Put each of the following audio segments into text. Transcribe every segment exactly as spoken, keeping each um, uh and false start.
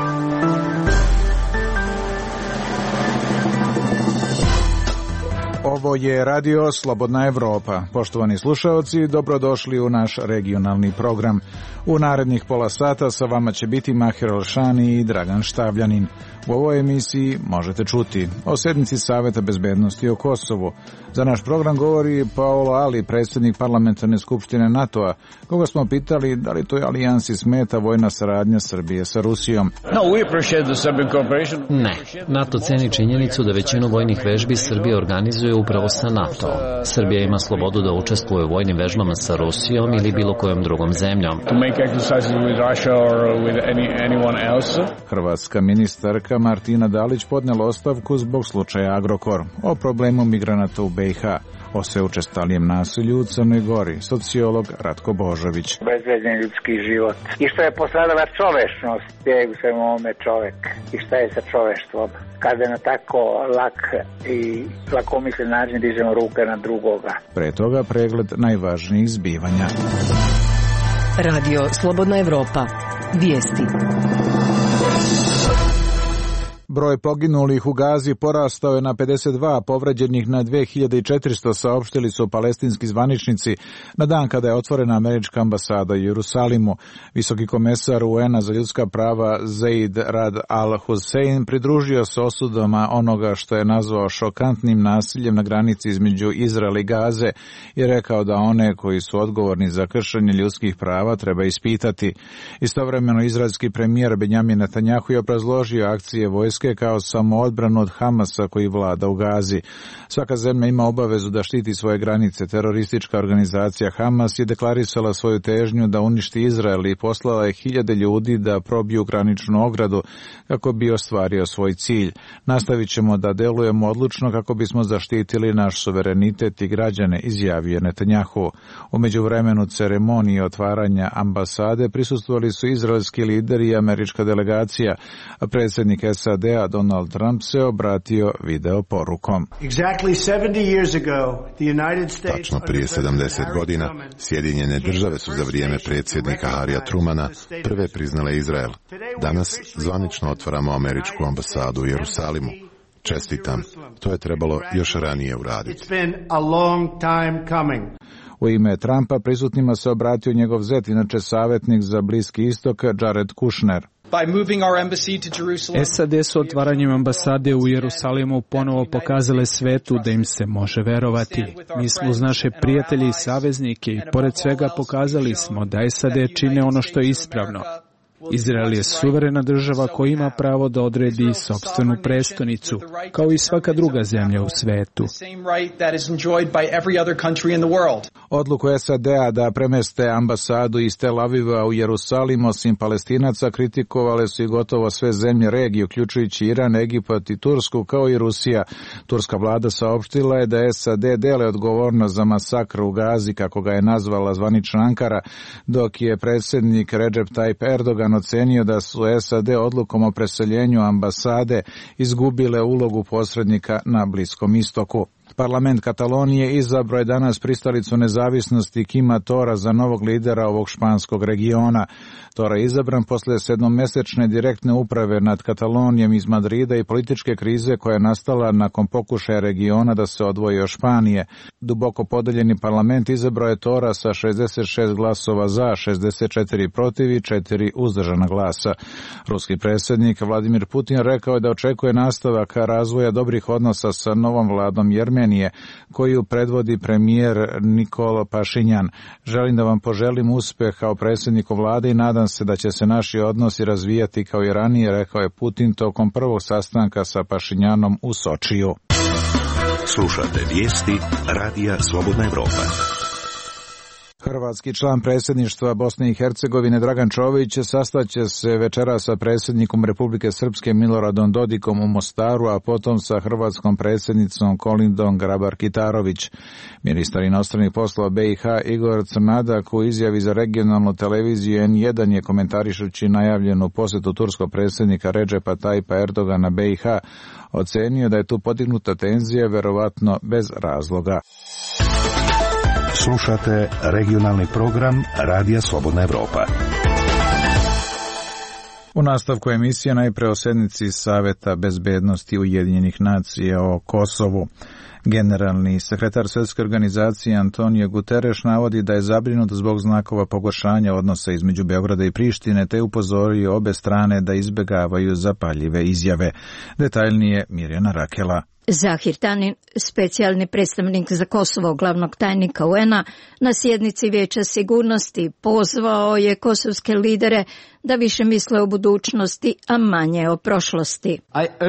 Ovo je Radio Slobodna Evropa. Poštovani slušaoci, dobrodošli u naš regionalni program. U narednih pola sata sa vama će biti Mahir Alšani i Dragan Štavljanin. U ovoj emisiji možete čuti o sednici Saveta bezbednosti o Kosovu. Za naš program govori Paolo Ali, predsjednik parlamentarne skupštine NATO-a, koga smo pitali da li toj alijansi smeta vojna saradnja Srbije sa Rusijom. Ne, NATO ceni činjenicu da većinu vojnih vežbi Srbija organizuje upravo sa NATO. Srbija ima slobodu da učestvuje u vojnim vežbama sa Rusijom ili bilo kojom drugom zemljom. Hrvatska ministarka Martina Dalić podnela ostavku zbog slučaja Agrokor, o problemu migranata u be i ha, o sve učestalijem nasilju u Crnoj Gori, sociolog Ratko Božović. Bezvređen ljudski život. I što je postradala čovečnost, je u svemu ovome čovek. I šta je sa čoveštvom? Kada na tako lak i lakomislen način dižemo ruke na drugoga. Pre toga pregled najvažnijih zbivanja. Radio Slobodna Evropa. Vijesti. Broj poginulih u Gazi porastao je na pedeset dva, povređenih na dve hiljade četiristo, saopštili su palestinski zvaničnici na dan kada je otvorena američka ambasada u Jerusalimu. Visoki komesar u en a za ljudska prava Zeid Rad al-Hussein pridružio se osudama onoga što je nazvao šokantnim nasiljem na granici između Izraela i Gaze i rekao da one koji su odgovorni za kršenje ljudskih prava treba ispitati. Istovremeno izraelski premijer Benjamin Netanjahu je obrazložio akcije vojske kao samoodbranu od Hamasa koji vlada u Gazi. Svaka zemlja ima obavezu da štiti svoje granice. Teroristička organizacija Hamas je deklarisala svoju težnju da uništi Izrael i poslala je hiljade ljudi da probiju graničnu ogradu kako bi ostvario svoj cilj. Nastavit ćemo da delujemo odlučno kako bismo zaštitili naš suverenitet i građane, izjavio Netanjahu. U međuvremenu ceremonije otvaranja ambasade prisustvovali su izraelski lideri i američka delegacija, a predsjednik es a de Donald Trump se obratio video porukom. Tačno prije sedamdeset godina Sjedinjene države su za vrijeme predsjednika Harrya Trumana prve priznale Izrael. Danas zvanično otvaramo američku ambasadu u Jerusalimu. Čestitam, to je trebalo još ranije uraditi. U ime Trumpa prisutnima se obratio njegov zet, inače savjetnik za Bliski istok, Jared Kushner. es a de su otvaranjem ambasade u Jerusalimu ponovo pokazale svetu da im se može verovati. Mi smo uz naše prijatelje i saveznike i pored svega pokazali smo da es a de čine ono što je ispravno. Izrael je suverena država koja ima pravo da odredi sopstvenu prestonicu, kao i svaka druga zemlja u svetu. Odluku es a de-a da premeste ambasadu iz Tel Aviva u Jerusalim osim Palestinaca kritikovale su i gotovo sve zemlje regije, uključujući Iran, Egipat i Tursku, kao i Rusija. Turska vlada saopštila je da es a de dele odgovornost za masakr u Gazi, kako ga je nazvala zvanična Ankara, dok je predsjednik Recep Tayyip Erdogan ocenio da su es a de odlukom o preseljenju ambasade izgubile ulogu posrednika na Bliskom istoku. Parlament Katalonije izabrao je danas pristalicu nezavisnosti Kima Tora za novog lidera ovog španskog regiona. Tora je izabran posle sedmomesečne direktne uprave nad Katalonijom iz Madrida i političke krize koja je nastala nakon pokušaja regiona da se odvoji od Španije. Duboko podeljeni parlament izabrao je Tora sa šezdeset šest glasova za, šezdeset četiri protiv i četiri uzdržana glasa. Ruski predsjednik Vladimir Putin rekao je da očekuje nastavak razvoja dobrih odnosa sa novom vladom Jermenije, koju predvodi premijer Nikol Pašinjan. Želim da vam poželim uspeh kao predsjedniku vlade i nadam se da će se naši odnosi razvijati kao i ranije, rekao je Putin tokom prvog sastanka sa Pašinjanom u Sočiju. Slušate vijesti Radija Slobodna Evropa. Hrvatski član predsjedništva Bosne i Hercegovine Dragan Čović sastaće se večera sa predsjednikom Republike Srpske Miloradom Dodikom u Mostaru, a potom sa hrvatskom predsjednicom Kolindom Grabar-Kitarović. Ministar inostranih poslova be i ha Igor Crnadak u izjavi za regionalnu televiziju en jedan je komentarišući najavljenu posjetu turskog predsjednika Recepa Tayyipa Erdogana be i ha ocenio da je tu podignuta tenzija verovatno bez razloga. Slušate regionalni program Radija Slobodna Evropa. U nastavku emisije najpre o sednici Saveta bezbednosti Ujedinjenih nacija o Kosovu. Generalni sekretar Svjetske organizacije Antonio Guterres navodi da je zabrinut zbog znakova pogoršanja odnosa između Beograda i Prištine, te upozorio obe strane da izbjegavaju zapaljive izjave. Detaljnije Mirjana Rakela. Zahir Tanin, specijalni predstavnik za Kosovo glavnog tajnika U N-a, na sjednici Vijeća sigurnosti pozvao je kosovske lidere da više misle o budućnosti, a manje o prošlosti.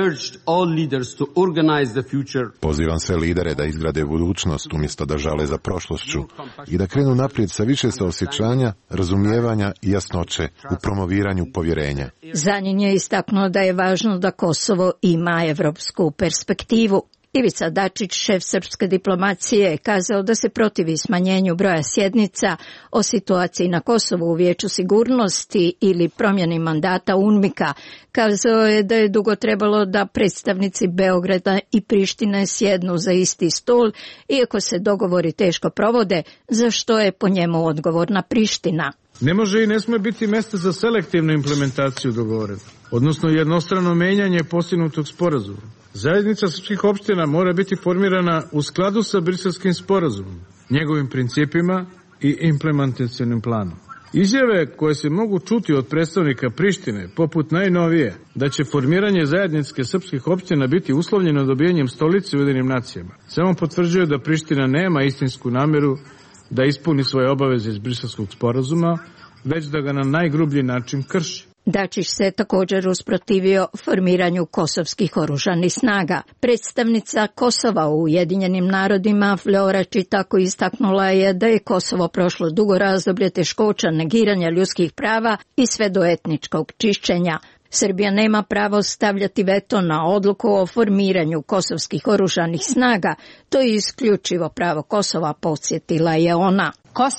Pozivam sve lidere da izgrade budućnost umjesto da žale za prošlošću i da krenu naprijed sa više saosjećanja, razumijevanja i jasnoće u promoviranju povjerenja. Zanin je istaknuo da je važno da Kosovo ima evropsku perspektivu. Ivica Dačić, šef srpske diplomacije, je kazao da se protivi smanjenju broja sjednica o situaciji na Kosovu u Vijeću sigurnosti ili promjeni mandata UNMIK-a. Kazao je da je dugo trebalo da predstavnici Beograda i Prištine sjednu za isti stol, iako se dogovori teško provode, za što je po njemu odgovorna Priština. Ne može i ne smije biti mjesta za selektivnu implementaciju dogovora, odnosno jednostrano menjanje postignutog sporazuma. Zajednica srpskih opština mora biti formirana u skladu sa Briselskim sporazumom, njegovim principima i implementacionim planom. Izjave koje se mogu čuti od predstavnika Prištine, poput najnovije, da će formiranje zajedničke srpskih opština biti uslovljeno dobijanjem stolice u Ujedinjenim nacijama, samo potvrđuju da Priština nema istinsku namjeru da ispuni svoje obaveze iz Briselskog sporazuma, već da ga na najgrublji način krši. Dačić se također usprotivio formiranju kosovskih oružanih snaga. Predstavnica Kosova u Ujedinjenim narodima Flora Čitako istaknula je da je Kosovo prošlo dugo razdoblje teškoća, negiranja ljudskih prava i sve do etničkog čišćenja. Srbija nema pravo stavljati veto na odluku o formiranju kosovskih oružanih snaga. To je isključivo pravo Kosova, podsjetila je ona.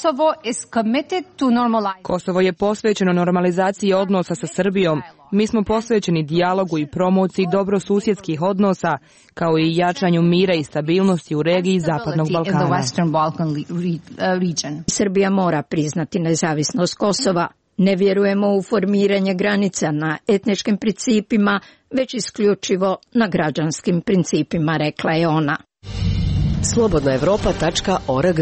Kosovo je posvećeno normalizaciji odnosa sa Srbijom. Mi smo posvećeni dijalogu i promociji dobrosusjedskih odnosa, kao i jačanju mira i stabilnosti u regiji Zapadnog Balkana. Srbija mora priznati nezavisnost Kosova. Ne vjerujemo u formiranje granica na etničkim principima, već isključivo na građanskim principima, rekla je ona. slobodna evropa tačka org.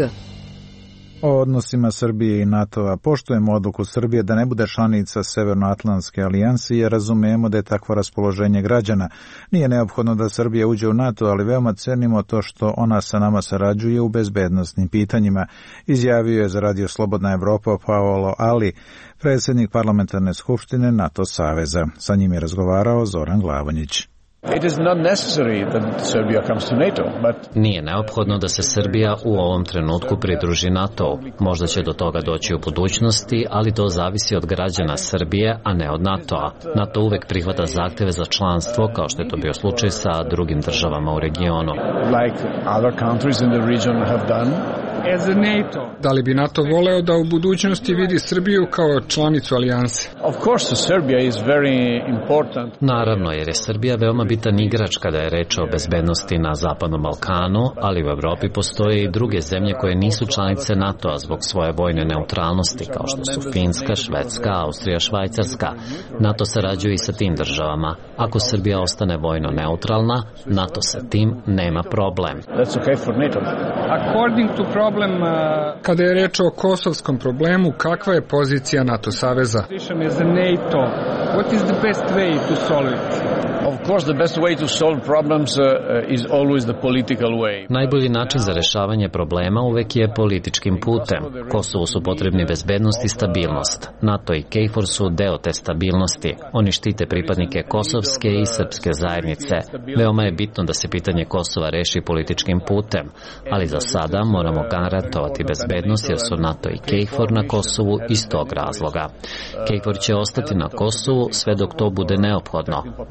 O odnosima Srbije i NATO-a. Poštujemo odluku Srbije da ne bude članica Severnoatlantske alijanse jer razumijemo da je takvo raspoloženje građana. Nije neophodno da Srbija uđe u NATO, ali veoma cenimo to što ona sa nama sarađuje u bezbednosnim pitanjima, izjavio je za Radio Slobodna Evropa Paolo Ali, predsjednik parlamentarne skupštine NATO saveza. Sa njim je razgovarao Zoran Glavonjić. It is not necessary that Serbia comes to NATO, but... Nije neophodno da se Srbija u ovom trenutku pridruži NATO. Možda će do toga doći u budućnosti, ali to zavisi od građana Srbije, a ne od NATO-a. NATO uvek prihvata zahteve za članstvo, kao što je to bio slučaj sa drugim državama u regionu. Like other countries in the region have done. As a NATO. Da li bi NATO voleo da u budućnosti vidi Srbiju kao članicu alijanse? Of course, Serbia is very important. Naravno, jer je Srbija veoma bitan igrač kada je reč o bezbednosti na Zapadnom Balkanu, ali u Evropi postoje i druge zemlje koje nisu članice NATO-a zbog svoje vojne neutralnosti, kao što su Finska, Švedska, Austrija, Švajcarska. NATO sarađuje i sa tim državama. Ako Srbija ostane vojno neutralna, NATO sa tim nema problem. That's okay for NATO. According to problem, uh... kada je reč o kosovskom problemu, kakva je pozicija NATO saveza? NATO. What is the best way to solve it? Of course, the best way to solve problems uh, is always the political way. Najbolji način za rešavanje problema uvek je političkim putem. Kosovu su potrebni bezbednost i stabilnost. NATO i KFOR su deo te stabilnosti. Oni štite pripadnike kosovske i srpske zajednice. Veoma je bitno da se pitanje Kosova reši političkim putem, ali za sada moramo garantovati bezbednost jer su NATO i KFOR na Kosovu iz tog razloga. KFOR će ostati na Kosovu sve dok to bude neophodno. Ne možemo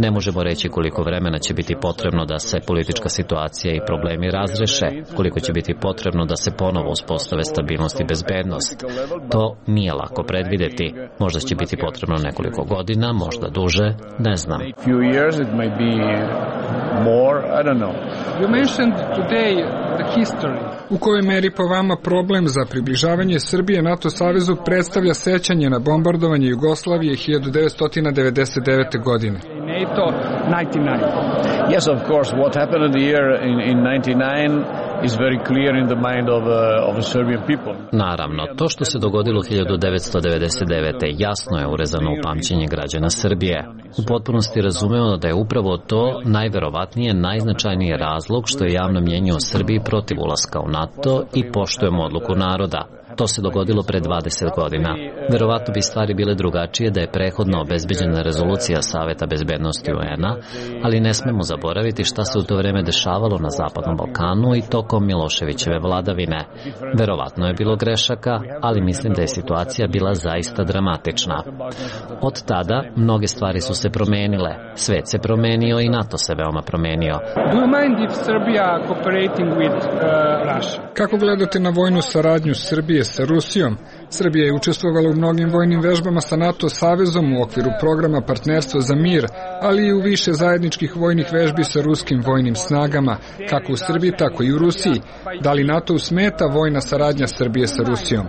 reći koliko vremena će biti potrebno da se politička situacija i problemi razreše, koliko će biti potrebno da se ponovo uspostave stabilnost i bezbednost. To nije lako predvideti. Možda će biti potrebno nekoliko godina, možda duže, ne znam. U kojoj meri po vama problem za približavanje Srbije NATO savezu predstavlja sećanje na bombardovanje Jugoslavije hiljadu devetsto devedeset devete. godine? NATO ninety-nine. Yes, of course, what happened here in, in ninety-nine is very clear in the mind of, uh, of the Serbian people. Naravno, to što se dogodilo hiljadu devetsto devedeset devete. jasno je urezano u pamćenje građana Srbije. U potpunosti razumemo da je upravo to najverovatnije najznačajniji razlog što je javno mnjenje u Srbiji protiv ulaska u NATO i poštujemo odluku naroda. To se dogodilo pre dvadeset godina. Verovatno bi stvari bile drugačije da je prehodno obezbeđena rezolucija Saveta bezbednosti U N-a, ali ne smemo zaboraviti šta se u to vreme dešavalo na Zapadnom Balkanu i tokom Miloševićeve vladavine. Verovatno je bilo grešaka, ali mislim da je situacija bila zaista dramatična. Od tada mnoge stvari su se promenile. Svet se promenio i NATO se veoma promenio. Do you mind if Serbia cooperating with uh, Russia? Kako gledate na vojnu saradnju Srbije sa Rusijom? Srbija je učestvovala u mnogim vojnim vežbama sa NATO savezom u okviru programa Partnerstvo za mir, ali i u više zajedničkih vojnih vežbi sa ruskim vojnim snagama, kako u Srbiji, tako i u Rusiji. Da li NATO smeta vojna saradnja Srbije sa Rusijom?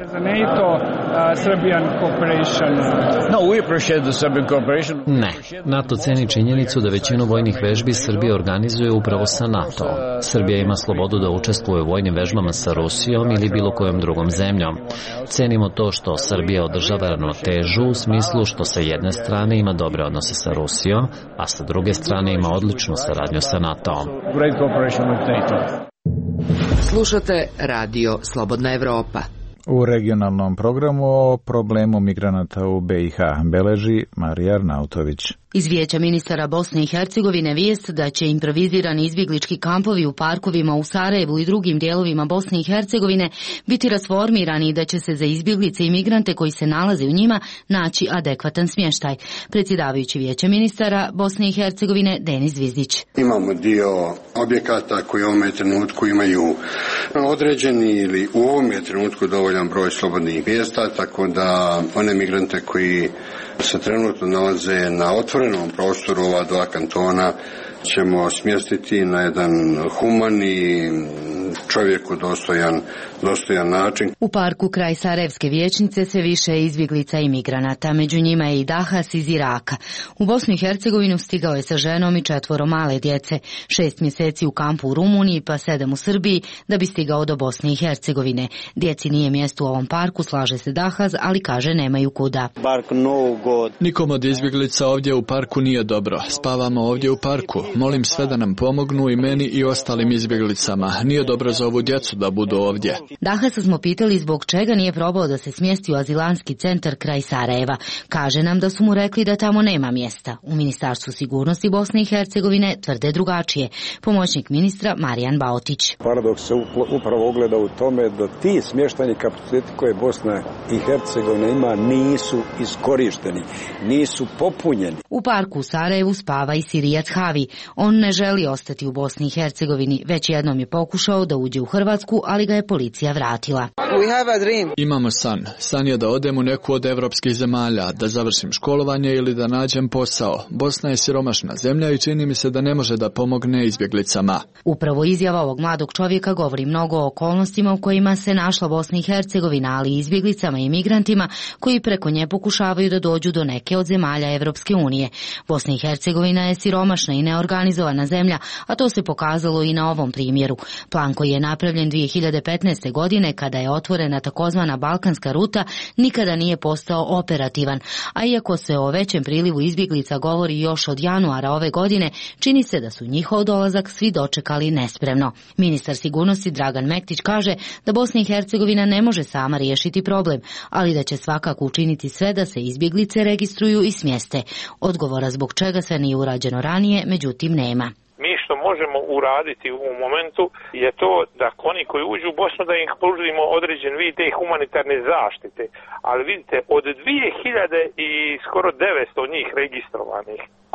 Ne. NATO ceni činjenicu da većinu vojnih vežbi Srbija organizuje upravo sa NATO. Srbija ima slobodu da učestvuje u vojnim vežbama sa Rusijom ili bilo kojom drugom zemljom. Cenimo to što Srbija održava ravnotežu u smislu što sa jedne strane ima dobre odnose sa Rusijom, a sa druge strane ima odličnu saradnju sa NATO-om. Slušate Radio Slobodna Evropa. U regionalnom programu o problemu migranata u B i H beleži Marija Arnautović. Iz Vijeća ministara Bosne i Hercegovine vijest da će improvizirani izbjeglički kampovi u parkovima u Sarajevu i drugim dijelovima Bosne i Hercegovine biti rasformirani i da će se za izbjeglice i migrante koji se nalaze u njima naći adekvatan smještaj. Predsjedavajući Vijeća ministara Bosne i Hercegovine Denis Zvizdić. Imamo dio objekata koji u ovom trenutku imaju određeni ili u ovom trenutku dovoljan broj slobodnih mjesta, tako da one migrante koji se trenutno nalaze na otvorenom prostoru ova dva kantona ćemo smjestiti na jedan humani, čovjeku dostojan, dostojan način. U parku kraj Sarajevske vijećnice sve više je izbjeglica i migranata, među njima je i Dahas iz Iraka. U Bosnu i Hercegovinu stigao je sa ženom i četvoro male djece, šest mjeseci u kampu u Rumuniji pa sedam u Srbiji da bi stigao do Bosne i Hercegovine. Djeci nije mjesto u ovom parku, slaže se Dahas, ali kaže nemaju kuda. Nikom od izbjeglica ovdje u parku nije dobro. Spavamo ovdje u parku. Molim sve da nam pomognu i meni i ostalim izbjeglicama. Nije dobro za ovu djecu da budu ovdje. Dahasa smo pitali zbog čega nije probao da se smjesti u azilanski centar kraj Sarajeva. Kaže nam da su mu rekli da tamo nema mjesta. U Ministarstvu sigurnosti Bosne i Hercegovine tvrde drugačije. Pomoćnik ministra Marijan Baotić. Paradoks se upravo ogleda u tome da ti smještajni kapaciteti koje Bosna i Hercegovina ima nisu iskorišteni, nisu popunjeni. U parku u Sarajevu spava i Sirijac Havi. On ne želi ostati u Bosni i Hercegovini, već jednom je pokušao da uđe u Hrvatsku, ali ga je policija vratila. Imamo san. San je da odem u neku od evropskih zemalja, da završim školovanje ili da nađem posao. Bosna je siromašna zemlja i čini mi se da ne može da pomogne izbjeglicama. Upravo izjava ovog mladog čovjeka govori mnogo o okolnostima u kojima se našla Bosna i Hercegovina, ali i izbjeglicama i migrantima koji preko nje pokušavaju da dođu do neke od zemalja Evropske unije. Bosna i Hercegovina je siromašna i neorganizovana zemlja, a to se pokazalo i na ovom primjeru. Plan koji je napravljen dvije hiljade petnaeste. godine kada je otvorena takozvana Balkanska ruta nikada nije postao operativan, a iako se o većem prilivu izbjeglica govori još od januara ove godine, čini se da su njihov dolazak svi dočekali nespremno. Ministar sigurnosti Dragan Mektić kaže da Bosna i Hercegovina ne može sama riješiti problem, ali da će svakako učiniti sve da se izbjeglice registruju i smjeste. Odgovora zbog čega sve nije urađeno ranije, međutim, nema. Mi što možemo uraditi u ovom momentu je to da oni koji uđu u Bosnu da im pružimo određen vid te humanitarne zaštite. Ali vidite, od dvije hiljade i skoro devetsto njih registrovanih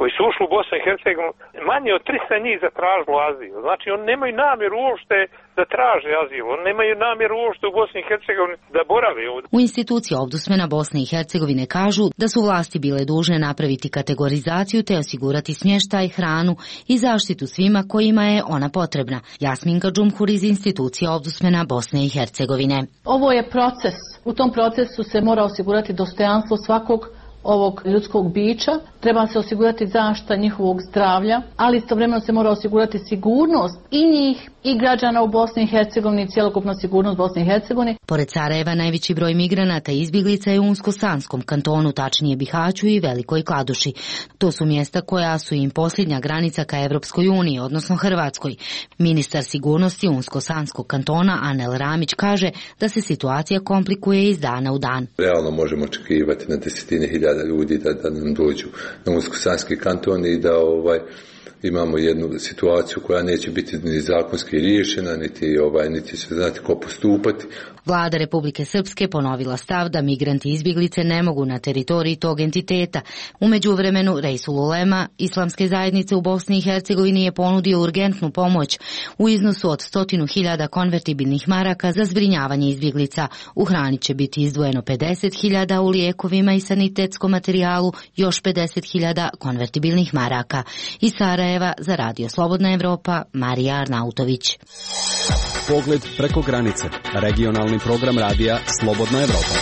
koji su ušli u Bosnu i Hercegovinu, manje od tristo njih zatražilo azil. Znači, oni nemaju namjeru uopšte da traže azil. Oni nemaju namjeru uopšte u Bosni i Hercegovini da borave ovdje. U instituciji Ombudsmana Bosne i Hercegovine kažu da su vlasti bile dužne napraviti kategorizaciju te osigurati smještaj, hranu i zaštitu svima kojima je ona potrebna. Jasminka Džumhur iz institucije Ombudsmana Bosne i Hercegovine. Ovo je proces. U tom procesu se mora osigurati dostojanstvo svakog ovog ljudskog bića, treba se osigurati zaštita njihovog zdravlja, ali istovremeno se mora osigurati sigurnost i njih i građana u Bosni i Hercegovini i cjelokupna sigurnost Bosne i Hercegovine. Pored Sarajeva najveći broj migranata i izbjeglica je u Unsko-Sanskom kantonu, tačnije Bihaću i Velikoj Kladuši. To su mjesta koja su im posljednja granica ka Evropskoj uniji, odnosno Hrvatskoj. Ministar sigurnosti Unsko-Sanskog kantona Anel Ramić kaže da se situacija komplikuje iz dana u dan. Realno možemo očekivati na desetine hiljada ljudi da, da nam dođu na Unsko-Sanski kanton i da ovaj imamo jednu situaciju koja neće biti ni zakonski riješena, niti ovaj niti se znati ko postupati. Vlada Republike Srpske ponovila stav da migranti i izbjeglice ne mogu na teritoriji tog entiteta. U međuvremenu Reisul Ulema Islamske zajednice u Bosni i Hercegovini je ponudio urgentnu pomoć u iznosu od stotinu hiljada konvertibilnih maraka za zbrinjavanje izbjeglica. U hrani će biti izdvojeno pedeset hiljada, u lijekovima i sanitetskom materijalu još pedeset hiljada konvertibilnih maraka. Iz Sarajeva za Radio Slobodna Evropa, Marija Arnautović. Pogled preko granice. Regionalni program radija Slobodna Evropa.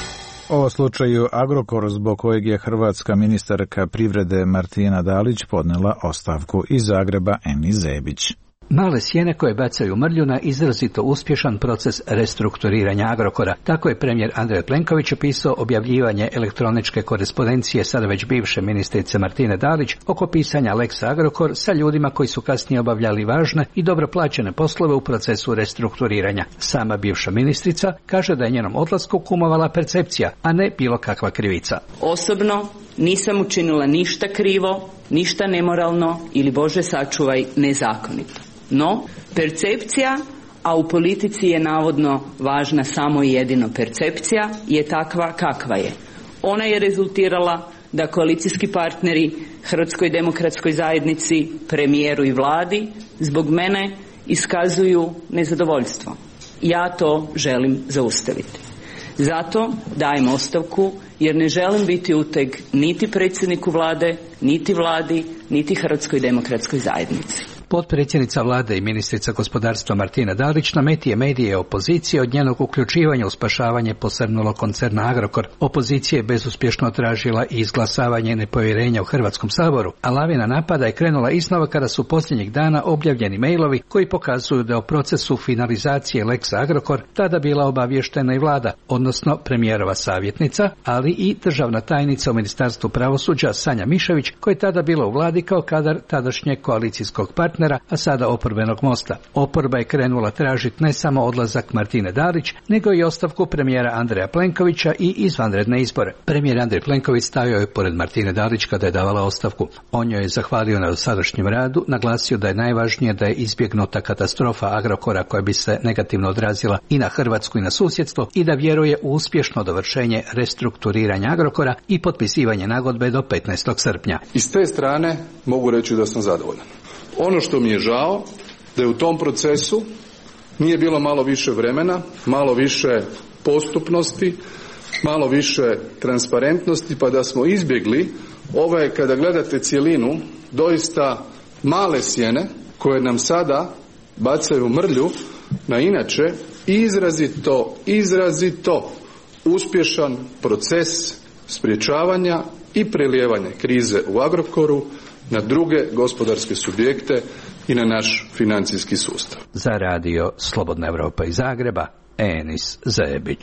O slučaju Agrokor, zbog kojeg je hrvatska ministarka privrede Martina Dalić podnela ostavku. Iz Zagreba Eni Zebić. Male sjene koje bacaju mrlju na izrazito uspješan proces restrukturiranja Agrokora. Tako je premijer Andrej Plenković opisao objavljivanje elektroničke korespondencije sada već bivše ministrice Martine Dalić oko pisanja Lex Agrokor sa ljudima koji su kasnije obavljali važne i dobro plaćene poslove u procesu restrukturiranja. Sama bivša ministrica kaže da je njenom odlasku kumovala percepcija, a ne bilo kakva krivica. Osobno nisam učinila ništa krivo, ništa nemoralno ili, Bože sačuvaj, nezakonito. No, percepcija, a u politici je navodno važna samo i jedino percepcija, je takva kakva je. Ona je rezultirala da koalicijski partneri Hrvatskoj demokratskoj zajednici, premijeru i vladi zbog mene iskazuju nezadovoljstvo. Ja to želim zaustaviti. Zato dajem ostavku jer ne želim biti uteg niti predsjedniku vlade, niti vladi, niti Hrvatskoj demokratskoj zajednici. Potpredsjednica vlade i ministrica gospodarstva Martina Dalić na meti je medije opozicije od njenog uključivanja u spašavanje posrnulog koncerna Agrokor. Opozicija je bezuspješno tražila i izglasavanje nepovjerenja u Hrvatskom saboru, a lavina napada je krenula iznova kada su posljednjih dana objavljeni mailovi koji pokazuju da je o procesu finalizacije Lex Agrokor tada bila obavještena i vlada, odnosno premijerova savjetnica, ali i državna tajnica u Ministarstvu pravosuđa Sanja Mišević, koja je tada bila u vladi kao kadar tadašnjeg koalicijskog partnera, a sada oporbenog Mosta. Oporba je krenula tražiti ne samo odlazak Martine Dalić, nego i ostavku premijera Andreja Plenkovića i izvanredne izbore. Premijer Andrej Plenković stavio je pored Martine Dalić kada je davala ostavku. On joj je zahvalio na dosadašnjem radu, naglasio da je najvažnije da je izbjegnuta katastrofa Agrokora koja bi se negativno odrazila i na Hrvatsku i na susjedstvo i da vjeruje u uspješno dovršenje restrukturiranja Agrokora i potpisivanje nagodbe do petnaestog srpnja. Iz te strane mogu reći da sam zadovoljan. Ono što mi je žao, da je u tom procesu nije bilo malo više vremena, malo više postupnosti, malo više transparentnosti, pa da smo izbjegli ove, kada gledate cjelinu, doista male sjene koje nam sada bacaju mrlju na inače izrazito, izrazito uspješan proces sprječavanja i prelijevanja krize u Agrokoru na druge gospodarske subjekte i na naš financijski sustav. Za radio Slobodna Evropa iz Zagreba, Enis Zebić.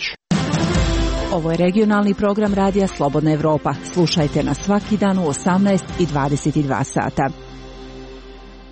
Ovo je regionalni program radija Slobodna Evropa. Slušajte nas svaki dan u osamnaest i dvadeset dva sata. U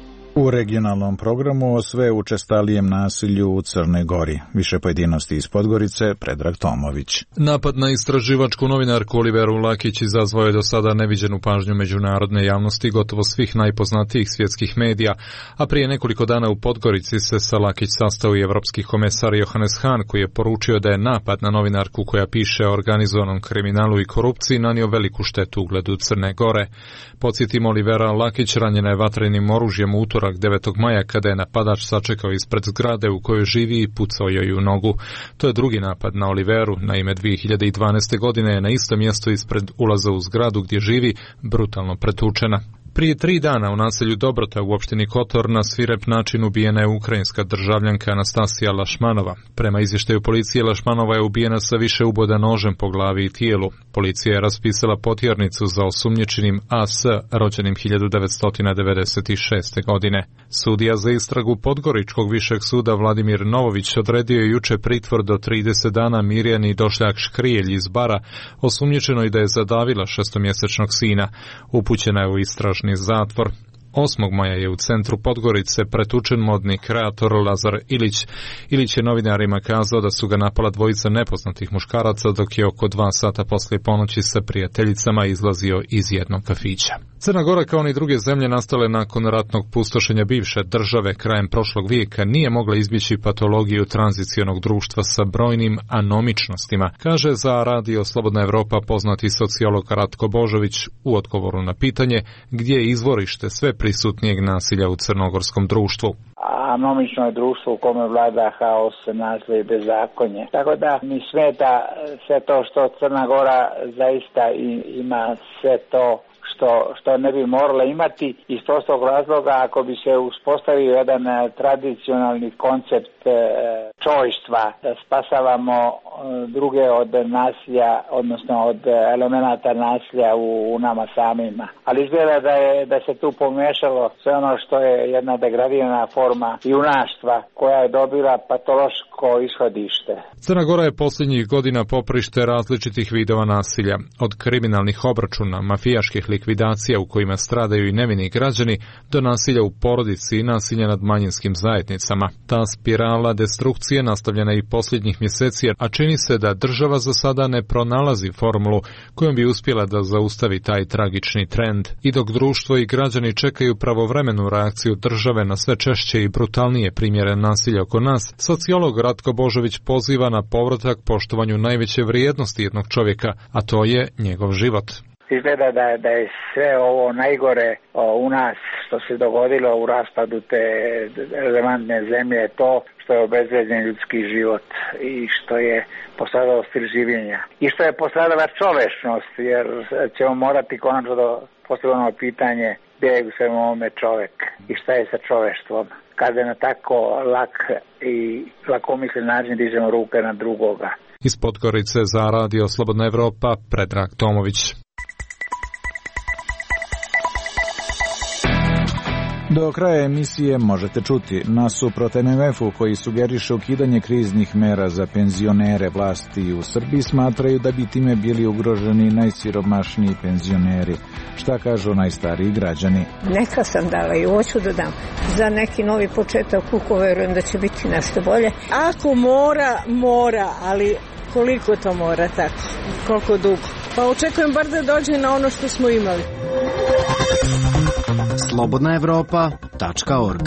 U regionalnom programu o sve učestalijem nasilju u Crnoj Gori. Više pojedinosti iz Podgorice, Predrag Tomović. Napad na istraživačku novinarku Oliveru Lakić izazvao je do sada neviđenu pažnju međunarodne javnosti gotovo svih najpoznatijih svjetskih medija, a prije nekoliko dana u Podgorici se sa Lakić sastao i evropski komesar Johannes Hahn, koji je poručio da je napad na novinarku koja piše o organizovanom kriminalu i korupciji nanio veliku štetu ugledu Crne Gore. Podsjetimo, Olivera Lakić ranjena je vatrenim oružjem u utorak devetog maja kada je napadač sačekao ispred zgrade u kojoj živi i pucao joj u nogu. To je drugi napad na Oliveru. Naime, dvije hiljade dvanaeste. godine je na isto mjesto ispred ulaza u zgradu gdje živi brutalno pretučena. Prije tri dana u naselju Dobrota u opštini Kotor na svirep način ubijena je ukrajinska državljanka Anastasija Lašmanova. Prema izvještaju policije, Lašmanova je ubijena sa više uboda nožem po glavi i tijelu. Policija je raspisala potjernicu za osumnjičenim A S, rođenim hiljadu devetsto devedeset šeste. godine. Sudija za istragu Podgoričkog višeg suda Vladimir Novović odredio je juče pritvor do trideset dana Mirjani Došljak Škrijelj iz Bara, osumnjičenoj da je zadavila šestomjesečnog sina. Upućena je u istražni zatvor. osmog maja je u centru Podgorice pretučen modni kreator Lazar Ilić. Ilić je novinarima kazao da su ga napala dvojica nepoznatih muškaraca dok je oko dva sata poslije ponoći sa prijateljicama izlazio iz jednog kafića. Crna Gora, kao ni druge zemlje nastale nakon ratnog pustošenja bivše države krajem prošlog vijeka, nije mogla izbjeći patologiju tranzicionog društva sa brojnim anomičnostima, kaže za Radio Slobodna Evropa poznati sociolog Ratko Božović u odgovoru na pitanje gdje je izvorište sve prisutnijeg nasilja u crnogorskom društvu. Anomično je društvo u kome vlada haos, nasilje i bezakonje. Tako da mi smeta sve to što Crna Gora zaista ima sve to što, što ne bi morala imati iz prostog razloga ako bi se uspostavio jedan tradicionalni koncept e, čojstva, da spasavamo e, druge od nasilja, odnosno od elemenata nasilja u, u nama samima. Ali izgleda da, je, da se tu pomešalo sve ono što je jedna degradirana forma junaštva koja je dobila patološko ishodište. Crna Gora je posljednjih godina poprište različitih vidova nasilja, od kriminalnih obračuna, mafijaških likvidacija u kojima stradaju i nevini građani, do nasilja u porodici i nasilja nad manjinskim zajednicama. Ta spirala destrukcije nastavljena i posljednjih mjeseci, a čini se da država za sada ne pronalazi formulu kojom bi uspjela da zaustavi taj tragični trend. I dok društvo i građani čekaju pravovremenu reakciju države na sve češće i brutalnije primjere nasilja oko nas, sociolog Ratko Božović poziva na povratak poštovanju najveće vrijednosti jednog čovjeka, a to je njegov život. Izgleda da, da je sve ovo najgore o, u nas što se dogodilo u raspadu te relevantne zemlje, to što je obezvrijeđen ljudski život i što je postradao stil življenja. I što je postradala čovečnost, jer ćemo morati konačno da postavimo pitanje gdje je u svemu ovome čovjek i šta je sa čoveštvom. Kada na tako lak i lakomislen način dižemo ruke na drugoga. Iz Podgorice za Radio Slobodna Evropa, Predrag Tomović. Do kraja emisije možete čuti nasuprot M M F-u koji sugeriše ukidanje kriznih mera za penzionere, vlasti u Srbiji smatraju da bi time bili ugroženi najsiromašniji penzioneri. Šta kažu najstariji građani? Neka sam dala i hoću da dam za neki novi početak u verujem da će biti nešto bolje. Ako mora, mora, ali koliko to mora tako? Koliko dugo? Pa očekujem bar da dođe na ono što smo imali. slobodna evropa tačka org.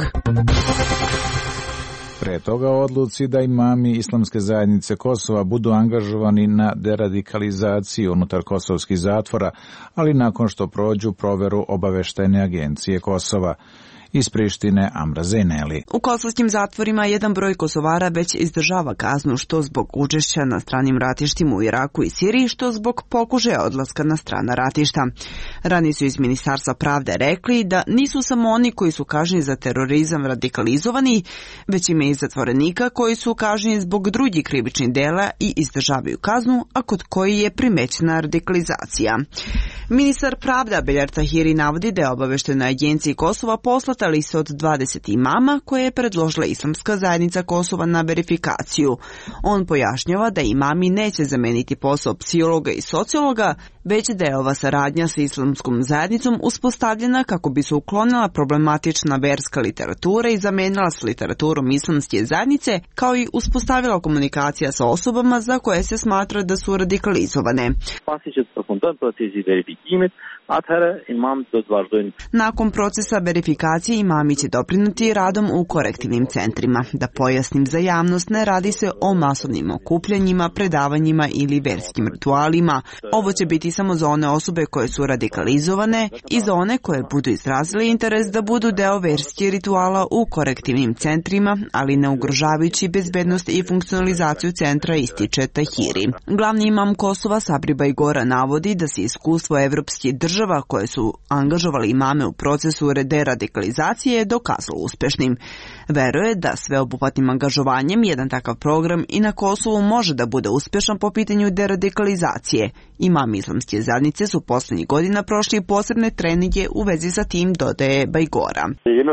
Pre toga o odluci da imami Islamske zajednice Kosova budu angažovani na deradikalizaciji unutar kosovskih zatvora, ali nakon što prođu proveru obaveštajne agencije Kosova. Iz Prištine, Amra Zejneli. U kosovskim zatvorima jedan broj Kosovara već izdržava kaznu, što zbog učešća na stranim ratištima u Iraku i Siriji, što zbog pokušaja odlaska na strana ratišta. Ranije su iz Ministarstva pravde rekli da nisu samo oni koji su kažnjeni za terorizam radikalizovani, već ima i zatvorenika koji su kažnjeni zbog drugih krivičnih dela i izdržavaju kaznu, a kod koji je primećena radikalizacija. Ministar pravda Beljar Tahiri navodi da je obaveštenoj agenciji Kosova poslata lista od dvadeset imama koje je predložila Islamska zajednica Kosova na verifikaciju. On pojašnjava da imami neće zameniti posao psihologa i sociologa, već da je ova saradnja sa islamskom zajednicom uspostavljena kako bi se uklonila problematična verska literatura i zamenila s literaturom islamske zajednice, kao i uspostavila komunikacija sa osobama za koje se smatra da su radikalizovane. Nakon procesa verifikacije imami će doprinuti radom u korektivnim centrima. Da pojasnim za javnost, ne radi se o masovnim okupljanjima, predavanjima ili verskim ritualima. Ovo će biti samo za one osobe koje su radikalizovane i za one koje budu izrazili interes da budu deo verskih rituala u korektivnim centrima, ali ne ugrožavajući bezbednost i funkcionalizaciju centra, ističe Tahiri. Glavni imam Kosova Sabri Bajgora navodi da se iskustvo evropskih država koje su angažovali imame u procesu deradikalizacije dokazalo uspešnim. Veruje da sveobuhvatnim angažovanjem jedan takav program i na Kosovu može da bude uspešan po pitanju deradikalizacije. Imami islamske zajednice su poslednjih godina prošli posebne treninge u vezi sa tim, dodaje Bajgora.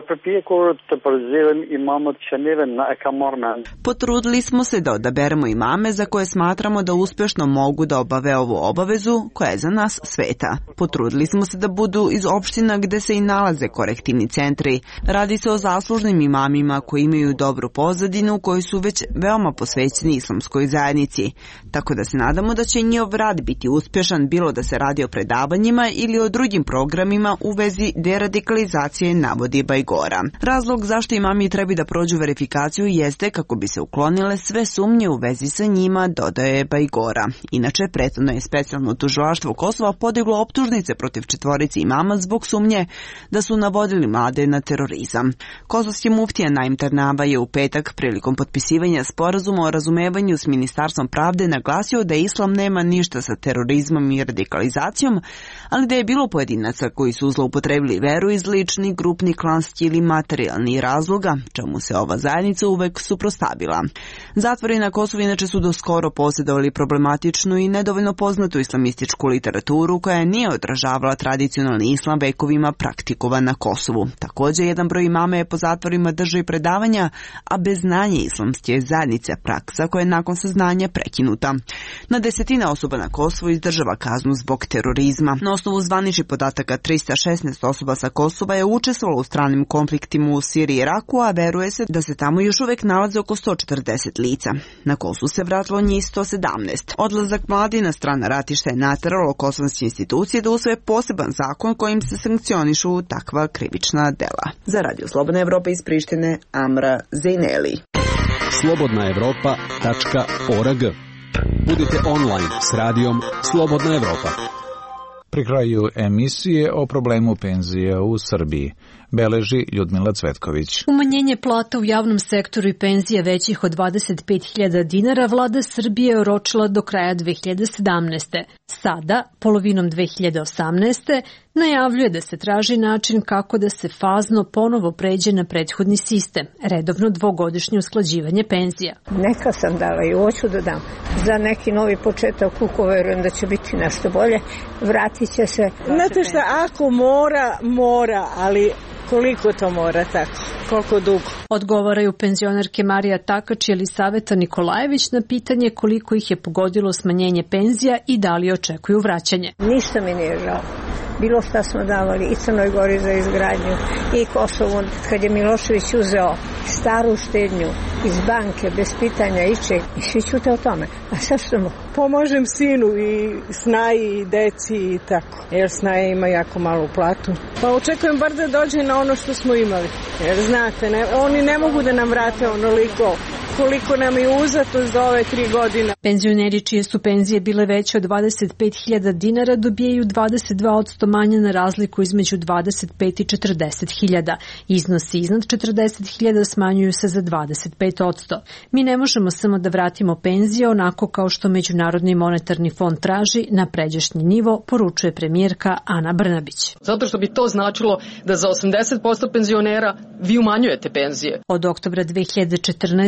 Potrudili smo se da odaberemo imame za koje smatramo da uspešno mogu da obave ovu obavezu koja je za nas sveta. Potrudili smo se da budu iz opština gde se i nalaze korektivni centri. Radi se o zaslužnim imamima koji imaju dobru pozadinu, koji su već veoma posvećeni islamskoj zajednici. Tako da se nadamo da će njihov rad biti uspešan, bilo da se radi o predavanjima ili o drugim programima u vezi deradikalizacije, navodi Bajgora. Razlog zašto imami treba da prođu verifikaciju jeste kako bi se uklonile sve sumnje u vezi sa njima, dodaje Bajgora. Inače, prethodno je specijalno tužilaštvo Kosova podiglo optužnice protiv četvorice imama zbog sumnje da su navodili mlade na terorizam. Kosovski muftija Naim Tarnava je u petak prilikom potpisivanja sporazuma o razumevanju s Ministarstvom pravde naglasio da islam nema ništa sa terorizmom i radikalizacijom, ali da je bilo pojedinaca koji su zloupotrebili veru iz ličnih, grupnih, klanskih ili materijalnih razloga, čemu se ova zajednica uvek suprotstavila. Zatvori na Kosovu inače su do skoro posjedovali problematičnu i nedovoljno poznatu islamističku literaturu koja nije odražavala tradicionalni islam vekovima praktikovan na Kosovu. Također, jedan broj imama je po zatvorima drži predavanja, a bez znanja islamske zajednice, praksa koja je nakon saznanja prekinuta. Na desetine osoba na Kosovu izdržava kaznu zbog terorizma. Na osnovu zvaničnih podataka, trista šesnaest osoba sa Kosova je učestvovalo u stranim konfliktima u Siriji i Iraku, a veruje se da se tamo još uvek nalaze oko sto četrdeset lica. Na Kosovu se vratilo njih sto sedamnaest. Odlazak mladi na strana ratišta je nateralo kosovske institucije da usvoje poseban zakon kojim se sankcionišu takva krivična dela. Za Radio Slobodna Evropa iz Prištine, Amra Zejneli. slobodna evropa tačka org. Budite online s radijom Slobodna Evropa. Pri kraju emisije o problemu penzija u Srbiji beleži Ljudmila Cvetković. Umanjenje plata u javnom sektoru i penzija većih od dvadeset pet hiljada dinara vlada Srbije oročila do kraja dve hiljade sedamnaeste. Sada, polovinom dve hiljade osamnaeste. najavljuje da se traži način kako da se fazno ponovo pređe na prethodni sistem, redovno dvogodišnje usklađivanje penzija. Neka sam dala i hoću da dam. Za neki novi početak uko verujem da će biti nešto bolje, vratit će se. Znate šta, ako mora, mora, ali koliko to mora tako? Koliko dugo? Odgovaraju penzionerke Marija Takač i Elisaveta Nikolajević na pitanje koliko ih je pogodilo smanjenje penzija i da li očekuju vraćanje. Ništa mi nije žao. Bilo šta smo davali i Crnoj Gori za izgradnju i Kosovu. Kad je Milošević uzeo staru štednju iz banke bez pitanja ičeg i svi ćute o tome. A sad što pomožem sinu i snaji i deci i tako. Jer snaja ima jako malu platu. Pa očekujem bar da dođe na ono što smo imali. Jer znate, ne, oni ne mogu da nam vrate onoliko koliko nam je uzeto za ove tri godine. Penzioneri čije su penzije bile veće od dvadeset pet hiljada dinara dobijaju dvadeset dva posto manje na razliku između dvadeset pet i četrdeset hiljada. Iznosi iznad četrdeset hiljada smanjuju se za dvadeset pet posto. Mi ne možemo samo da vratimo penzije onako kao što Međunarodni monetarni fond traži na pređašnji nivo, poručuje premijerka Ana Brnabić. Zato što bi to značilo da za osamdeset posto penzionera vi umanjujete penzije. Od oktobra dve hiljade četrnaeste. kako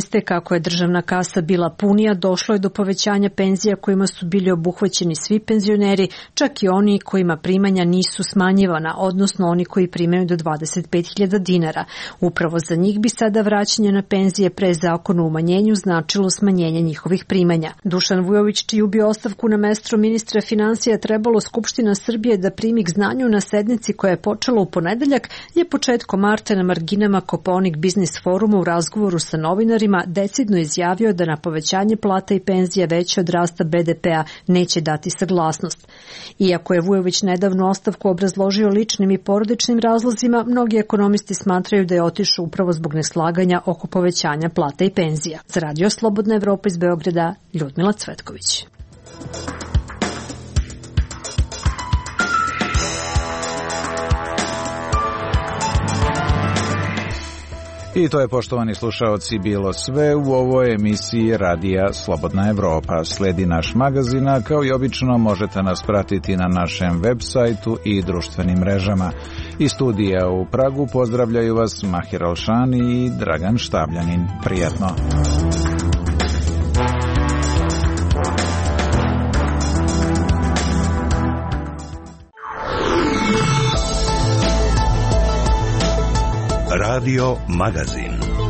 Iako je državna kasa bila punija, došlo je do povećanja penzija kojima su bili obuhvaćeni svi penzioneri, čak i oni kojima primanja nisu smanjivana, odnosno oni koji primaju do dvadeset pet hiljada dinara. Upravo za njih bi sada vraćanje na penzije pre zakona o umanjenju značilo smanjenje njihovih primanja. Dušan Vujović, čiju bi ostavku na mesto ministra finansija trebalo Skupština Srbije da primi k znanju na sednici koja je počela u ponedeljak, je početkom marta na marginama Kopaonik Biznis foruma u razgovoru sa novinarima decidno izjavio da na povećanje plata i penzija veće od rasta be de pea neće dati saglasnost. Iako je Vujović nedavno ostavku obrazložio ličnim i porodičnim razlozima, mnogi ekonomisti smatraju da je otišao upravo zbog neslaganja oko povećanja plata i penzija. Za Radio Slobodna Evropa iz Beograda, Ljudmila Cvetković. I to je, poštovani slušaoci, bilo sve u ovoj emisiji Radija Slobodna Evropa. Sledi naš magazin, a kao i obično možete nas pratiti na našem web sajtu i društvenim mrežama. Iz studija u Pragu pozdravljaju vas Mahir Alšani i Dragan Štabljanin. Prijetno! Radio Magazin.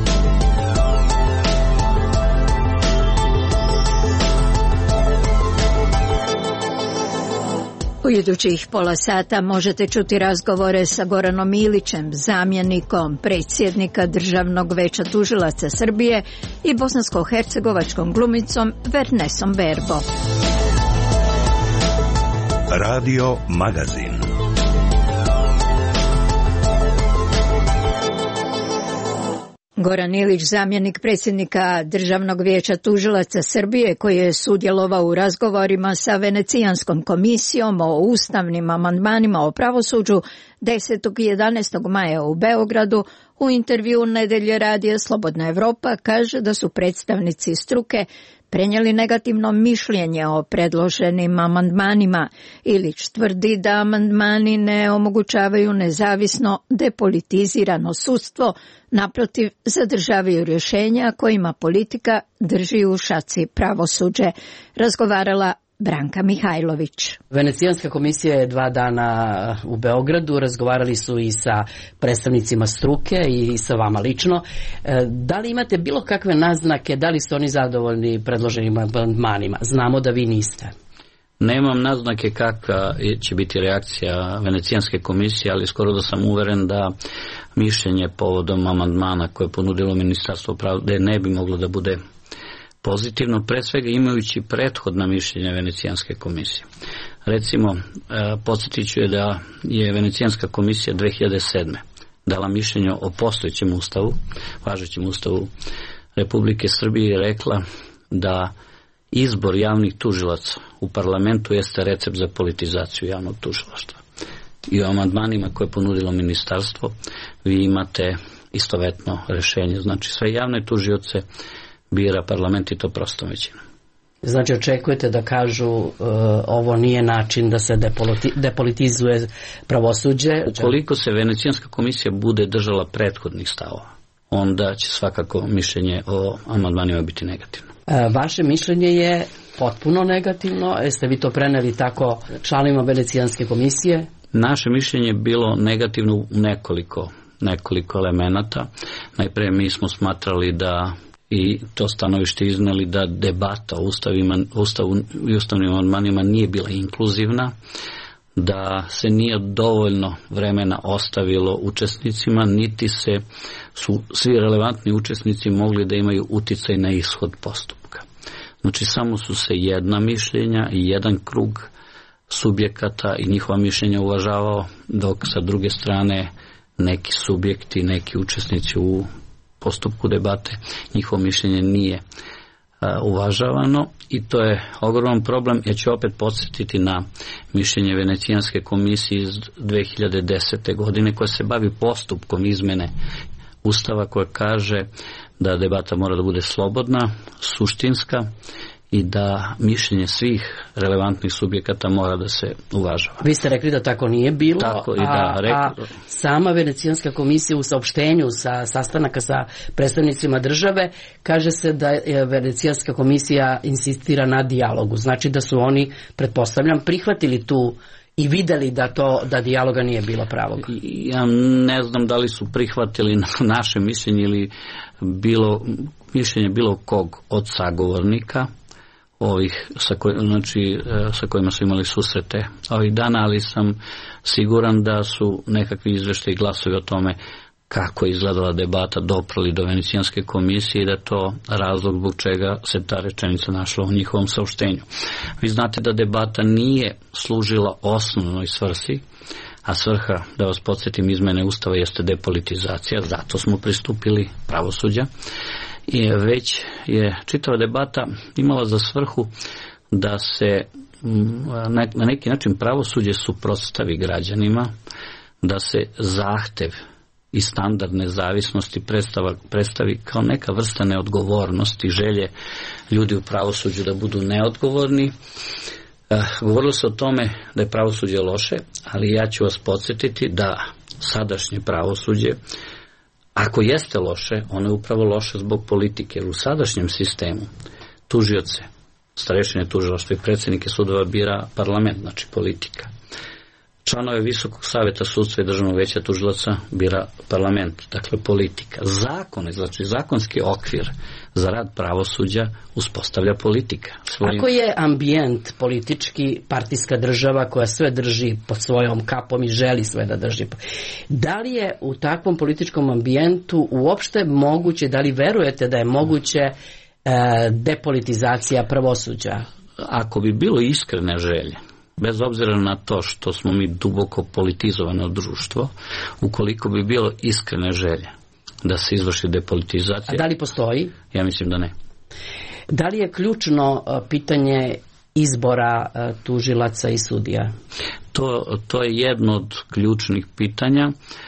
U idućih pola sata možete čuti razgovore sa Goranom Ilićem, zamjenikom predsjednika Državnog veća tužilaca Srbije, i bosansko-hercegovačkom glumicom Vernesom Verbo. Radio Magazin. Goran Ilić, zamjenik predsjednika Državnog vijeća tužilaca Srbije, koji je sudjelovao u razgovorima sa Venecijanskom komisijom o ustavnim amandmanima o pravosuđu desetog i jedanaestog maja u Beogradu, u intervju Nedelje radija Slobodna Evropa kaže da su predstavnici struke prenijeli negativno mišljenje o predloženim amandmanima. Ilić tvrdi da amandmani ne omogućavaju nezavisno depolitizirano sudstvo, naprotiv zadržavaju rješenja kojima politika drži u šaci pravosuđe. Razgovarala Branka Mihajlović. Venecijanska komisija je dva dana u Beogradu, razgovarali su i sa predstavnicima struke i sa vama lično. Da li imate bilo kakve naznake, da li su oni zadovoljni predloženim amandmanima? Znamo da vi niste. Nemam naznake kakva će biti reakcija Venecijanske komisije, ali skoro da sam uveren da mišljenje povodom amandmana koje je ponudilo Ministarstvo pravde ne bi moglo da bude pozitivno, pre svega imajući prethodna mišljenja Venecijanske komisije. Recimo, podsjetit ću je da je Venecijanska komisija dve hiljade sedme dala mišljenje o postojećem ustavu, važećem ustavu Republike Srbije, i rekla da izbor javnih tužilaca u parlamentu jeste recept za politizaciju javnog tužilaštva. I o amandmanima koje je ponudilo ministarstvo vi imate istovetno rešenje. Znači, sve javne tužioce bira parlament, i to prostom većinom. Znači, očekujete da kažu uh, ovo nije način da se depoliti, depolitizuje pravosuđe? Ukoliko se Venecijanska komisija bude držala prethodnih stavova, onda će svakako mišljenje o amandmanima biti negativno. Uh, vaše mišljenje je potpuno negativno. Jeste vi to preneli tako članovima Venecijanske komisije? Naše mišljenje je bilo negativno u nekoliko, nekoliko elemenata. Najprije mi smo smatrali da, i to stanovište izneli, da debata o ustavima, ustavu i ustavnim amandmanima nije bila inkluzivna, da se nije dovoljno vremena ostavilo učesnicima, niti se su svi relevantni učesnici mogli da imaju uticaj na ishod postupka. Znači, samo su se jedna mišljenja i jedan krug subjekata i njihova mišljenja uvažavao, dok sa druge strane neki subjekti, neki učesnici u postupku debate, njihovo mišljenje nije a, uvažavano, i to je ogroman problem. Ja ću opet podsjetiti na mišljenje Venecijanske komisije iz dve hiljade desete. godine, koja se bavi postupkom izmene Ustava, koja kaže da debata mora da bude slobodna, suštinska i da mišljenje svih relevantnih subjekata mora da se uvažava. Vi ste rekli da tako nije bilo, tako i da, a, rekli... a sama Venecijanska komisija u saopštenju sa sastanaka sa predstavnicima države kaže se da je Venecijanska komisija insistira na dijalogu. Znači da su oni, pretpostavljam, prihvatili tu i videli da to da dijaloga nije bilo pravog. Ja ne znam da li su prihvatili naše mišljenje ili bilo mišljenje bilo kog od sagovornika ovih sa, koj, znači, sa kojima su imali susrete ovih dana, ali sam siguran da su nekakvi izveštaji i glasovi o tome kako je izgledala debata doprali do Venecijanske komisije i da je to razlog zbog čega se ta rečenica našla u njihovom saopštenju. Vi znate da debata nije služila osnovnoj svrsi, a svrha, da vas podsjetim, izmene Ustava jeste depolitizacija, zato smo pristupili pravosuđa. I već je čitava debata imala za svrhu da se na neki način pravosuđe suprotstavi građanima, da se zahtev i standard nezavisnosti predstavi kao neka vrsta neodgovornosti, želje ljudi u pravosuđu da budu neodgovorni. Govorilo se o tome da je pravosuđe loše, ali ja ću vas podsjetiti da sadašnje pravosuđe, ako jeste loše, ono je upravo loše zbog politike, jer u sadašnjem sistemu tužioce, starešine tužilaštva i predsjednike sudova bira parlament, znači politika. Članove Visokog saveta sudstva i Državnog veća tužilaca bira parlament, dakle politika. Zakone, znači zakonski okvir za rad pravosuđa uspostavlja politika. Svojim... Ako je ambijent politički, partijska država koja sve drži pod svojom kapom i želi sve da drži, da li je u takvom političkom ambijentu uopšte moguće, da li verujete da je moguće e, depolitizacija pravosuđa? Ako bi bilo iskrene želje, bez obzira na to što smo mi duboko politizovano društvo, ukoliko bi bilo iskrene želje da se izvrši depolitizacija... A da li postoji? Ja mislim da ne. Da li je ključno pitanje izbora tužilaca i sudija? To, to je jedno od ključnih pitanja,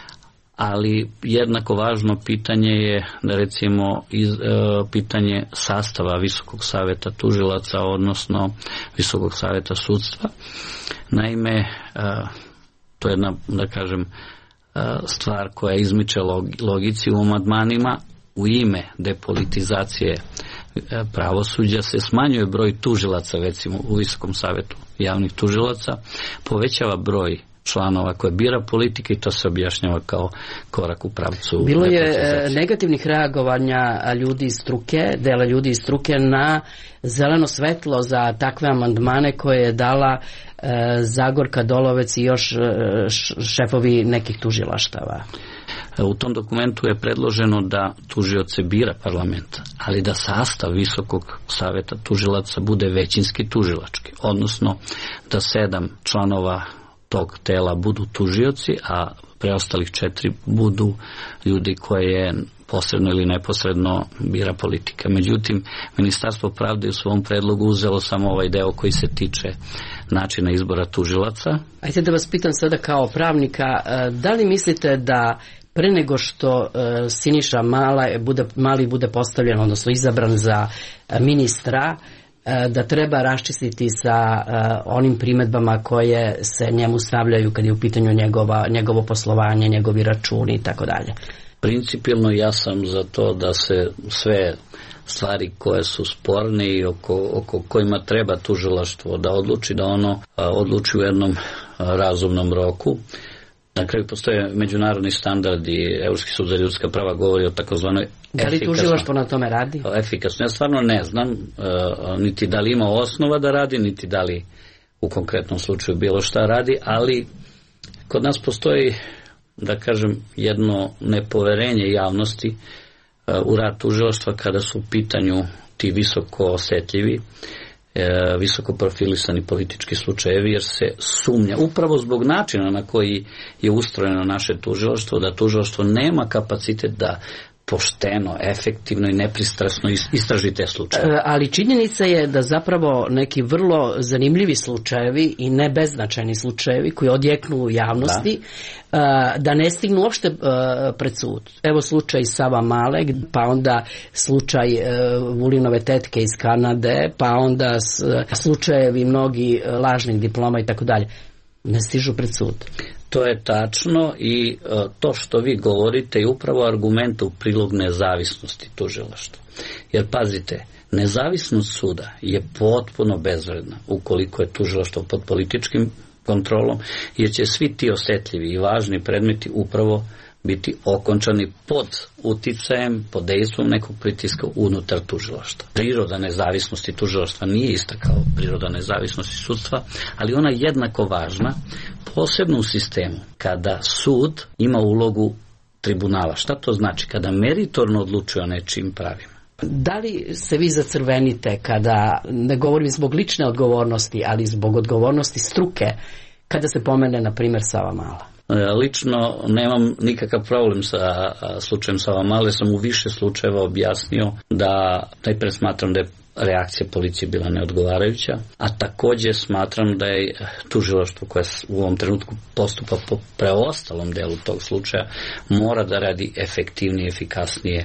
ali jednako važno pitanje je da recimo iz, e, pitanje sastava Visokog saveta tužilaca, odnosno Visokog saveta sudstva. Naime, e, to je jedna, da kažem, e, stvar koja izmiče logici u amandmanima. U ime depolitizacije e, pravosuđa se smanjuje broj tužilaca, recimo u Visokom savetu javnih tužilaca, povećava broj članova koje bira politika i to se objašnjava kao korak u pravcu. Bilo je negativnih reagovanja ljudi iz struke, dela ljudi iz struke na zeleno svetlo za takve amandmane koje je dala e, Zagorka Dolovac i još e, šefovi nekih tužilaštava. U tom dokumentu je predloženo da tužioce bira parlament, ali da sastav Visokog saveta tužilaca bude većinski tužilački, odnosno da sedam članova tog tela budu tužioci, a preostalih četiri budu ljudi koje posredno ili neposredno bira politika. Međutim, Ministarstvo pravde u svom predlogu uzelo samo ovaj deo koji se tiče načina izbora tužilaca. Ajde da vas pitam sada kao pravnika, da li mislite da pre nego što Siniša Mala bude, Mali bude postavljen, odnosno izabran za ministra, da treba raščistiti sa uh, onim primedbama koje se njemu stavljaju kad je u pitanju njegova, njegovo poslovanje, njegovi računi i tako dalje. Principijelno ja sam za to da se sve stvari koje su sporne i oko, oko kojima treba tužilaštvo da odluči, da ono uh, odluči u jednom uh, razumnom roku. Na kraju postoje međunarodni standardi, Evropski sud za ljudska prava govori o takozvanoj da li tužilaštvo na tome radi? Efikasno. Ja stvarno ne znam uh, niti da li ima osnova da radi, niti da li u konkretnom slučaju bilo šta radi, ali kod nas postoji, da kažem, jedno nepoverenje javnosti uh, u rad tužilaštva kada su u pitanju ti visoko osjetljivi, visoko profilisani politički slučajevi, jer se sumnja upravo zbog načina na koji je ustrojeno naše tužilaštvo, da tužilaštvo nema kapacitet da pošteno, efektivno i nepristrasno istraži te slučaje. Ali činjenica je da zapravo neki vrlo zanimljivi slučajevi i ne beznačajni slučajevi koji odjeknu u javnosti da, da ne stignu uopšte pred sud. Evo slučaj Sava Male, pa onda slučaj Vulinove tetke iz Kanade, pa onda slučajevi mnogi lažnih diploma i tako dalje. Ne stižu pred sud. To je tačno i to što vi govorite je upravo argument u prilog nezavisnosti tužilaštva. Jer pazite, nezavisnost suda je potpuno bezvredna ukoliko je tužilaštvo pod političkim kontrolom, jer će svi ti osjetljivi i važni predmeti upravo biti okončani pod uticajem, pod dejstvom nekog pritiska unutar tužilaštva. Priroda nezavisnosti tužilaštva nije ista kao priroda nezavisnosti sudstva, ali ona je jednako važna, posebno u sistemu kada sud ima ulogu tribunala. Šta to znači? Kada meritorno odlučuje o nečijim pravima. Da li se vi zacrvenite kada, ne govorim zbog lične odgovornosti, ali zbog odgovornosti struke, kada se pomene, na primjer, Sava Mala? Lično nemam nikakav problem sa slučajem Sava Male, sam u više slučajeva objasnio da najpre smatram da je reakcija policije bila neodgovarajuća, a također smatram da je tužilaštvo koje u ovom trenutku postupa po preostalom delu tog slučaja mora da radi efektivnije, efikasnije.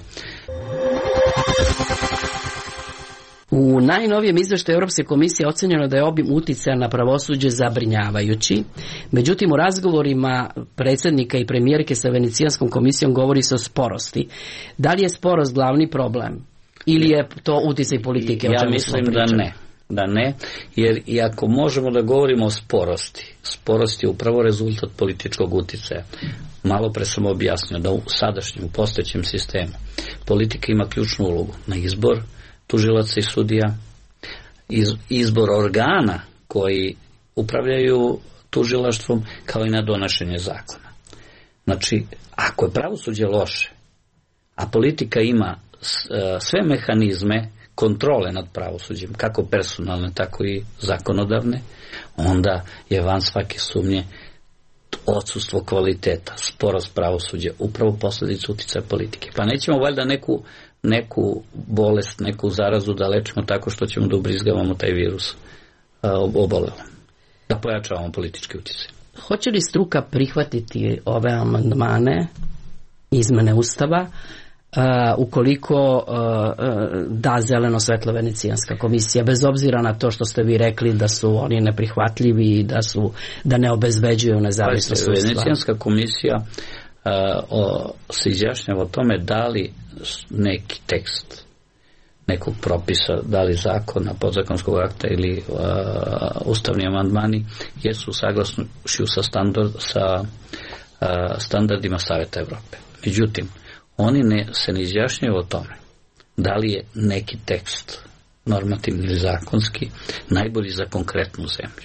U najnovijem izveštaju Europske komisije ocenjeno da je obim uticaja na pravosuđe zabrinjavajući. Međutim, u razgovorima predsjednika i premijerke sa Venecijanskom komisijom govori se o sporosti. Da li je sporost glavni problem? Ili je to uticaj politike? Ja mislim da ne. Da ne, jer i ako možemo da govorimo o sporosti, sporost je upravo rezultat političkog uticaja. Malo pre sam objasnio da u sadašnjem, u postojećem sistemu politika ima ključnu ulogu na izbor tužilaca i sudija, iz, izbor organa koji upravljaju tužilaštvom, kao i na donošenje zakona. Znači, ako je pravosuđe loše, a politika ima sve mehanizme kontrole nad pravosuđem, kako personalne, tako i zakonodavne, onda je van svake sumnje odsustvo kvaliteta, sporost pravosuđa, upravo posljedica uticaja politike. Pa nećemo valjda neku neku bolest, neku zarazu da lečimo tako što ćemo da ubrizgavamo taj virus obolelo. Da pojačavamo politički utjecaj. Hoće li struka prihvatiti ove amandmane, izmene Ustava, Uh, ukoliko uh, da zeleno svetlo Venecijanska komisija, bez obzira na to što ste vi rekli da su oni neprihvatljivi i da su da ne obezbeđuju nezavisnost sudstva? Venecijanska komisija uh, o, se izjašnjava o tome da li neki tekst nekog propisa, da li zakona, podzakonskog akta ili uh, ustavni amandmani jesu saglasni sa, standard, sa uh, standardima Saveta Evrope. Međutim, oni ne, se ne izjašnjaju o tome da li je neki tekst normativni ili zakonski najbolji za konkretnu zemlju.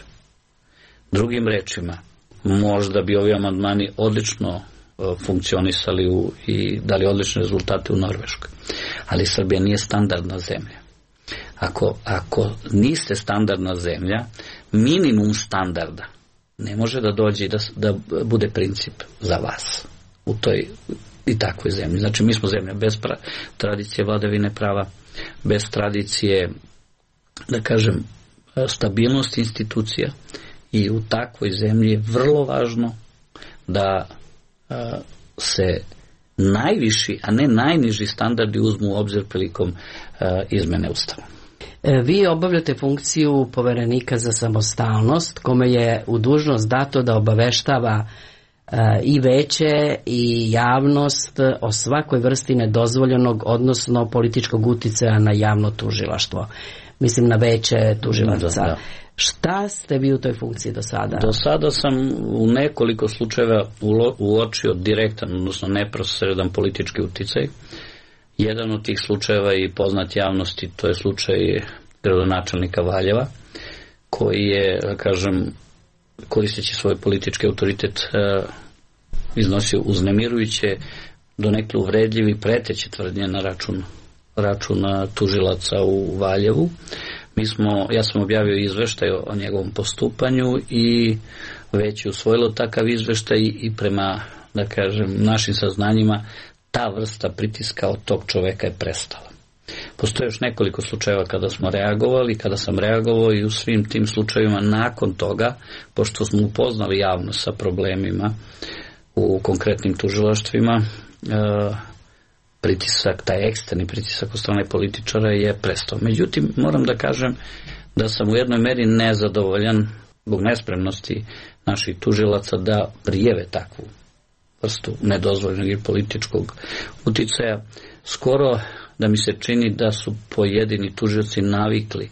Drugim rečima, možda bi ovi amandmani odlično uh, funkcionisali u, i dali odlične rezultate u Norveškoj. Ali Srbija nije standardna zemlja. Ako, ako niste standardna zemlja, minimum standarda ne može da dođe i da, da bude princip za vas u toj i takvoj zemlji. Znači, mi smo zemlja bez pra- tradicije vladavine prava, bez tradicije, da kažem, stabilnosti institucija, i u takvoj zemlji je vrlo važno da a, se najviši, a ne najniži standardi uzmu u obzir prilikom a, izmene Ustava. Vi obavljate funkciju poverenika za samostalnost, kome je u dužnost dato da obaveštava i veće i javnost o svakoj vrsti nedozvoljenog, odnosno političkog uticaja na javno tužilaštvo. Mislim na veće tužilaca. Da, da. Šta ste vi u toj funkciji do sada? Do sada sam u nekoliko slučajeva uočio direktan, odnosno neposredan politički uticaj. Jedan od tih slučajeva i poznat javnosti, to je slučaj gradonačelnika Valjeva, koji je, da kažem, koristeći svoj politički autoritet e, iznosio uznemirujuće, donekle uvredljivi i preteće tvrdnje na račun, račun tužilaca u Valjevu. Mi smo, ja sam objavio izveštaj o, o njegovom postupanju i već je usvojilo takav izveštaj i prema, da kažem, našim saznanjima ta vrsta pritiska od tog čoveka je prestala. Postoje još nekoliko slučajeva kada smo reagovali, kada sam reagovao i u svim tim slučajevima nakon toga, pošto smo upoznali javnost sa problemima u konkretnim tužilaštvima, pritisak, taj eksterni pritisak od strane političara je prestao. Međutim, moram da kažem da sam u jednoj meri nezadovoljan zbog nespremnosti naših tužilaca da prijeve takvu vrstu nedozvoljenog i političkog uticaja. Skoro da mi se čini da su pojedini tužioci navikli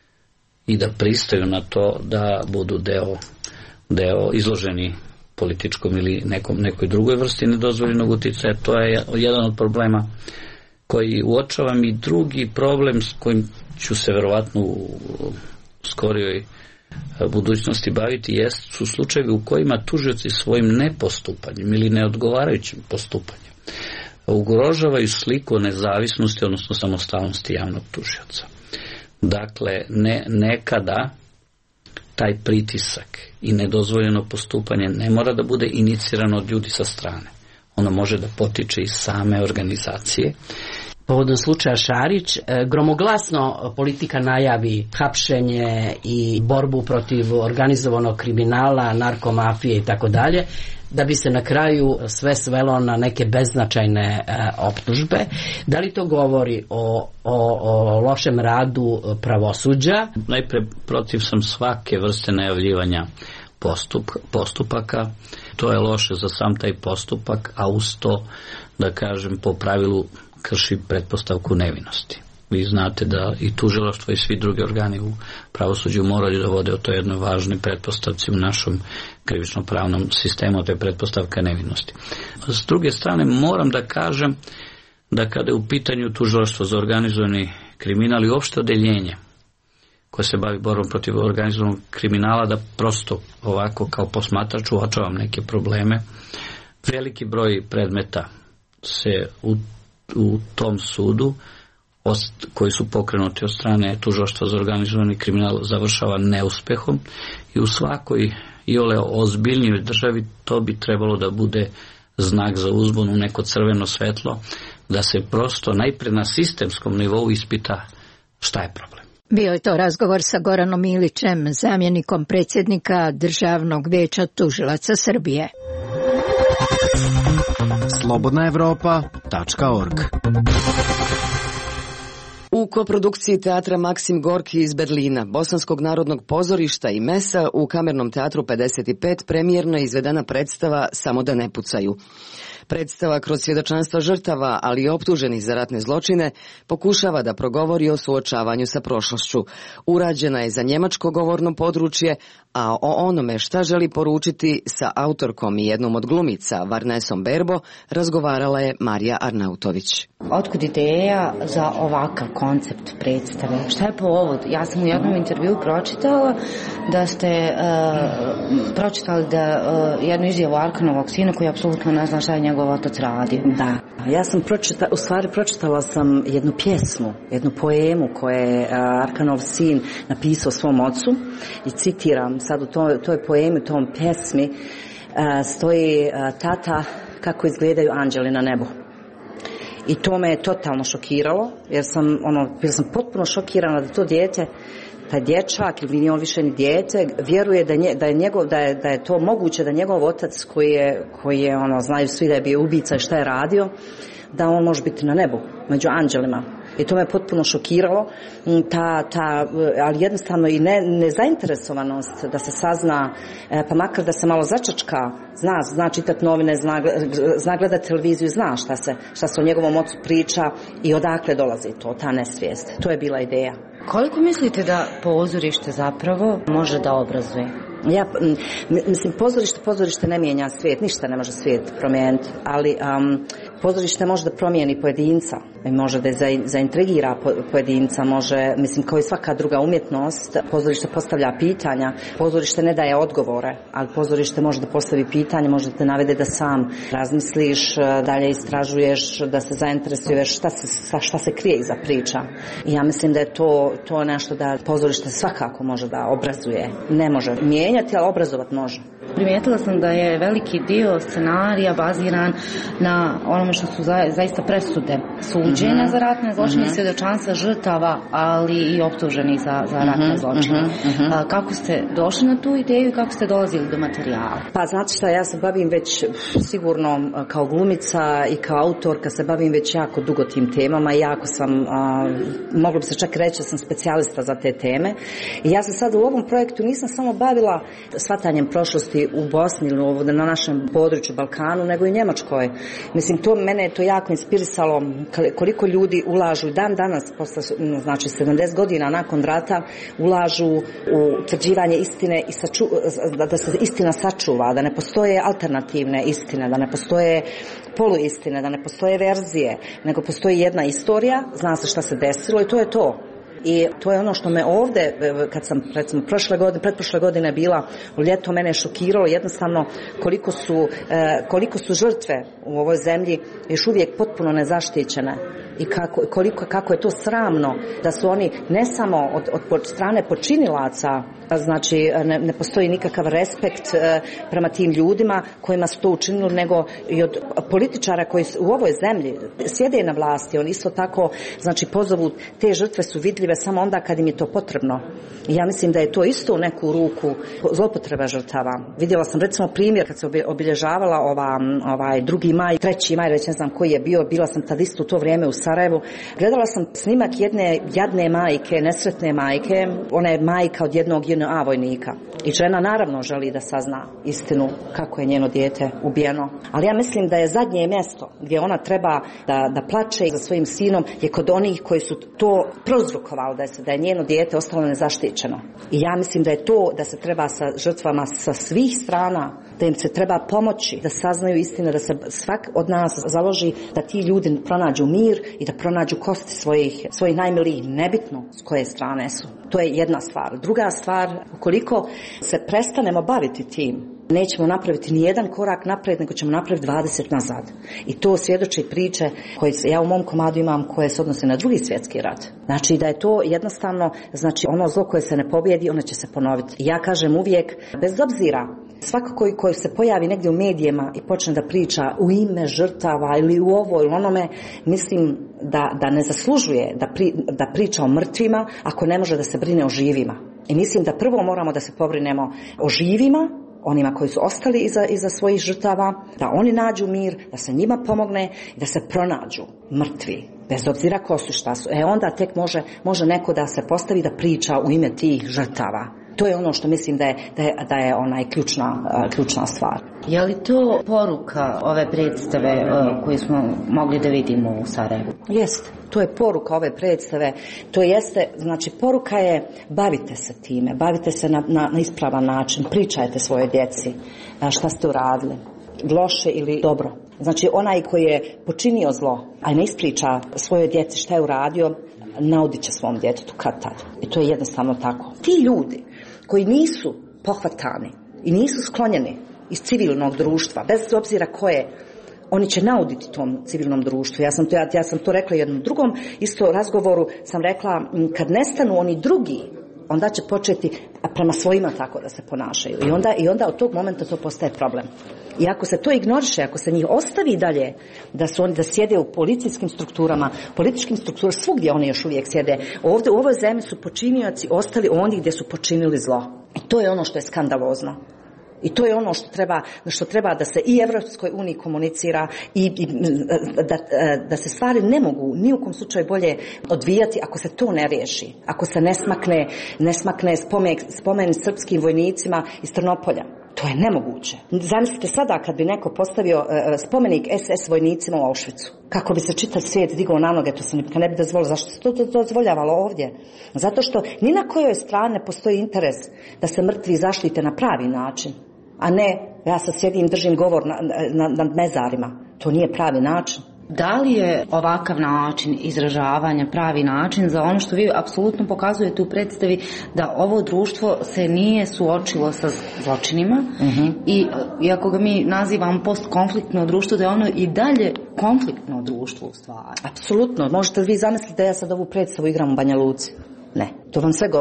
i da pristaju na to da budu deo, deo izloženi političkom ili nekom, nekoj drugoj vrsti nedozvoljenog uticaja. To je jedan od problema koji uočavam. I drugi problem s kojim ću se verovatno u skorijoj budućnosti baviti jest, su slučajevi u kojima tužioci svojim nepostupanjem ili neodgovarajućim postupanjem ugrožavaju sliku o nezavisnosti, odnosno samostalnosti javnog tužioca. Dakle, ne, nekada taj pritisak i nedozvoljeno postupanje ne mora da bude inicirano od ljudi sa strane. Ono može da potiče iz same organizacije. Povodom slučaja Šarić, gromoglasno politika najavi hapšenje i borbu protiv organizovanog kriminala, narkomafije i tako dalje, da bi se na kraju sve svelo na neke beznačajne e, optužbe. Da li to govori o, o, o lošem radu pravosuđa? Najpre protiv sam svake vrste najavljivanja postup, postupaka. To je loše za sam taj postupak, a uz to, da kažem, po pravilu krši pretpostavku nevinosti. Vi znate da i tužilaštvo i svi drugi organi u pravosuđu moraju da vode o toj jednoj važnoj pretpostavci u našom krivično-pravnom sistemu, to je pretpostavka nevinosti. S druge strane, moram da kažem da kada je u pitanju tužilaštvo za organizovani kriminal i uopšte odeljenje koje se bavi borbom protiv organizovanog kriminala, da prosto ovako kao posmatrač uočavam neke probleme. Veliki broj predmeta se u, u tom sudu koji su pokrenuti od strane tužilaštva za organizovani kriminal završava neuspehom i u svakoj iole ozbiljnijoj državi to bi trebalo da bude znak za uzbunu, neko crveno svetlo, da se prosto najpre na sistemskom nivou ispita šta je problem. Bio je to razgovor sa Goranom Ilićem, zamjenikom predsjednika Državnog vijeća tužilaca Srbije. slobodna evropa tačka org. U koprodukciji teatra Maksim Gorki iz Berlina, Bosanskog narodnog pozorišta i Mesa u Kamernom teatru pedeset pet premijerno je izvedena predstava Samo da ne pucaju. Predstava kroz svjedočanstva žrtava, ali i optuženih za ratne zločine, pokušava da progovori o suočavanju sa prošlošću. Urađena je za njemačko govorno područje, a o onome šta želi poručiti sa autorkom i jednom od glumica, Varnesom Berbo, razgovarala je Marija Arnautović. Otkud ideja za ovakav koncept predstave? Šta je povod? Ja sam u jednom intervju pročitala da ste uh, pročitali da uh, jednu izjavu Arkanovog sina koji apsolutno ne zna šta je njegov otac radio. Da, ja sam pročitala, u stvari pročitala sam jednu pjesmu, jednu poemu koju je uh, Arkanov sin napisao svom ocu i citiram sad u to, toj poemi, u tom pjesmi uh, stoji uh, tata kako izgledaju anđeli na nebu. I to me je totalno šokiralo, jer sam, ono, bila sam potpuno šokirana da to dijete, taj dječak, ili nije on više ni dijete, vjeruje da, nje, da, je njegov, da, je, da je to moguće da njegov otac koji je, koji je ono, znaju svi da je bio ubica i šta je radio, da on može biti na nebu, među anđelima. I to me potpuno šokiralo, ta, ta, ali jednostavno i ne, nezainteresovanost da se sazna, pa makar da se malo začačka, zna, zna čitati novine, zna, zna gledati televiziju, zna šta se, šta se o njegovom ocu priča i odakle dolazi to, ta nesvijest. To je bila ideja. Koliko mislite da pozorište zapravo može da obrazuje? Ja, mislim, pozorište, pozorište ne mijenja svijet, ništa ne može svijet promijeniti, ali um, pozorište može da promijeni pojedinca, može da zaintrigira pojedinca, može, mislim, kao i svaka druga umjetnost, pozorište postavlja pitanja, pozorište ne daje odgovore, ali pozorište može da postavi pitanje, može da te navede da sam razmisliš, dalje istražuješ, da se zainteresuješ šta se, šta se krije iza priča. I ja mislim da je to, to nešto da pozorište svakako može da obrazuje, ne može mijenjati, menjati, ali obrazovat može. Primijetila sam da je veliki dio scenarija baziran na onome što su za, zaista presude suđenja mm-hmm. za ratne zločine, mm-hmm. svjedočanstva žrtava, ali i optuženih za, za ratne mm-hmm. zločine. Mm-hmm. A, kako ste došli na tu ideju i kako ste dolazili do materijala? Pa znate šta, ja se bavim već sigurno kao glumica i kao autorka se bavim već jako dugo tim temama i jako sam, a, moglo bi se čak reći da sam specijalista za te teme. I ja se sad u ovom projektu nisam samo bavila shvatanjem prošlosti u Bosni ili na našem području Balkanu, nego i Njemačkoj. Mislim, to mene je to jako inspirisalo koliko ljudi ulažu dan danas, posle, znači sedamdeset godina nakon rata, ulažu u utvrđivanje istine i saču, da se istina sačuva, da ne postoje alternativne istine, da ne postoje poluistine, da ne postoje verzije, nego postoji jedna istorija, zna se šta se desilo i to je to. I to je ono što me ovdje, kad sam recimo prošle godine, pretprošle godine bila u ljeto, mene je šokiralo jednostavno koliko su, koliko su žrtve u ovoj zemlji još uvijek potpuno nezaštićene i kako, koliko, kako je to sramno da su oni ne samo od, od strane počinilaca, znači ne, ne postoji nikakav respekt e, prema tim ljudima kojima su to učinili, nego i od političara koji u ovoj zemlji sjede na vlasti, oni isto tako znači pozovu, te žrtve su vidljive samo onda kad im je to potrebno. I ja mislim da je to isto u neku ruku zloupotreba žrtava. Vidjela sam recimo primjer kad se obilježavala ova, ovaj drugi maj, treći maj, već ne znam koji je bio, bila sam tad isto u to vrijeme u Sarajevu. Gledala sam snimak jedne jadne majke, nesretne majke, ona je majka od jednog J N A vojnika. I žena naravno želi da sazna istinu kako je njeno dijete ubijeno. Ali ja mislim da je zadnje mjesto gdje ona treba da, da plače za svojim sinom je kod onih koji su to prouzrokovali da je, da je njeno dijete ostalo nezaštićeno. I ja mislim da je to da se treba sa žrtvama sa svih strana, da im se treba pomoći, da saznaju istinu, da se svak od nas založi da ti ljudi pronađu mir i da pronađu kosti svojih, svojih najmilijih, nebitno s koje strane su. To je jedna stvar. Druga stvar, ukoliko se prestanemo baviti tim, nećemo napraviti ni jedan korak naprijed, nego ćemo napraviti dvadeset nazad. I to svjedoči priče koje ja u mom komadu imam koje se odnose na drugi svjetski rat. Znači da je to jednostavno, znači ono zlo koje se ne pobjedi, ono će se ponoviti. I ja kažem uvijek, bez obzira, svako koji, koji se pojavi negdje u medijima i počne da priča u ime žrtava ili u ovo ili onome, mislim da, da ne zaslužuje da, pri, da priča o mrtvima ako ne može da se brine o živima. I mislim da prvo moramo da se pobrinemo o živima, onima koji su ostali iza, iza svojih žrtava, da oni nađu mir, da se njima pomogne i da se pronađu mrtvi, bez obzira ko su, šta su. E onda tek može, može neko da se postavi da priča u ime tih žrtava. To je ono što mislim da je, da je, da je onaj ključna, ključna stvar. Je li to poruka ove predstave uh, koju smo mogli da vidimo u Sarajevu? Jeste, to je poruka ove predstave. To jeste, znači poruka je bavite se time, bavite se na, na, na ispravan način, pričajte svoje djeci šta ste uradili, loše ili dobro. Znači onaj koji je počinio zlo, a ne ispriča svojoj djeci šta je uradio, naudit će svom djetetu kad tad. I to je jednostavno tako. Ti ljudi koji nisu pohvatani i nisu sklonjeni iz civilnog društva, bez obzira koje, oni će nauditi tom civilnom društvu. Ja sam to, ja, ja sam to rekla jednom drugom isto razgovoru, sam rekla kad nestanu oni drugi, onda će početi prema svojima tako da se ponašaju. I onda, i onda od tog momenta to postaje problem. I ako se to ignoriše, ako se njih ostavi dalje, da su oni da sjede u policijskim strukturama, političkim strukturama, svugdje oni još uvijek sjede. Ovdje u ovoj zemlji su počinioci ostali oni gdje su počinili zlo. I to je ono što je skandalozno. I to je ono što treba, što treba da se i Evropskoj uniji komunicira i, i da, da se stvari ne mogu ni u kom slučaju bolje odvijati ako se to ne riješi. Ako se ne smakne, ne smakne spomen, spomen srpskim vojnicima iz Trnopolja. To je nemoguće. Zamislite sada kad bi neko postavio uh, spomenik S S vojnicima u Auschwitzu. Kako bi se čitav svijet digao na noge, to se ne bi dozvolilo. Zašto se to, to, to dozvoljavalo ovdje? Zato što ni na kojoj strane postoji interes da se mrtvi zaštite na pravi način. A ne, ja sad sjedim, držim govor nad na, na mezarima. To nije pravi način. Da li je ovakav način izražavanja pravi način za ono što vi apsolutno pokazujete u predstavi, da ovo društvo se nije suočilo sa zločinima uh-huh. i iako ga mi nazivamo postkonfliktno društvo, da je ono i dalje konfliktno društvo u stvari? Apsolutno. Možete vi zamisliti da ja sad ovu predstavu igram u Banja Luci? Ne, to vam sve govori.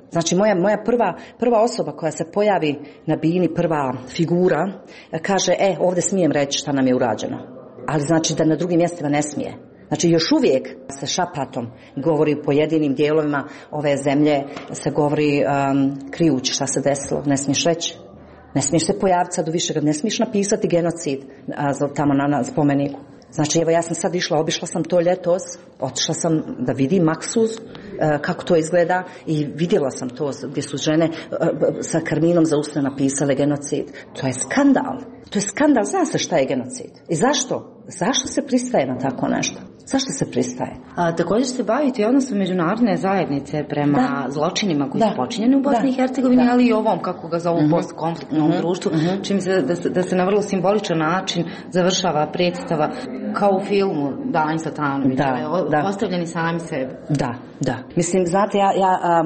Znači moja, moja prva, prva osoba koja se pojavi na bini, prva figura, kaže, e, ovdje smijem reći šta nam je urađeno. Ali znači da na drugim mjestima ne smije. Znači još uvijek se šapatom govori u pojedinim dijelovima ove zemlje, se govori um, krijući šta se desilo, ne smiješ reći. Ne smiješ se pojaviti sad u više, ne smiješ napisati genocid a, tamo na, na spomeniku. Znači, evo, ja sam sad išla, obišla sam to ljetos, otišla sam da vidim Maksuz, e, kako to izgleda i vidjela sam to gdje su žene e, sa karminom za usne napisale genocid. To je skandal. To je skandal, zna se šta je genocid. I zašto? Zašto se pristaje na tako nešto? Zašto se pristaje? A, također se bavite odnosom međunarodne zajednice prema da. zločinima koji da. su počinjeni u Bosni i Hercegovini, ali i ovom, kako ga zovu, uh-huh. postkonfliktnom uh-huh. društvu, uh-huh. čim se da, se da se na vrlo simboličan način završava predstava kao u filmu Dani Satanović, da, da. ostavljeni sami sebi. Da, da. Mislim, znate, ja, ja a,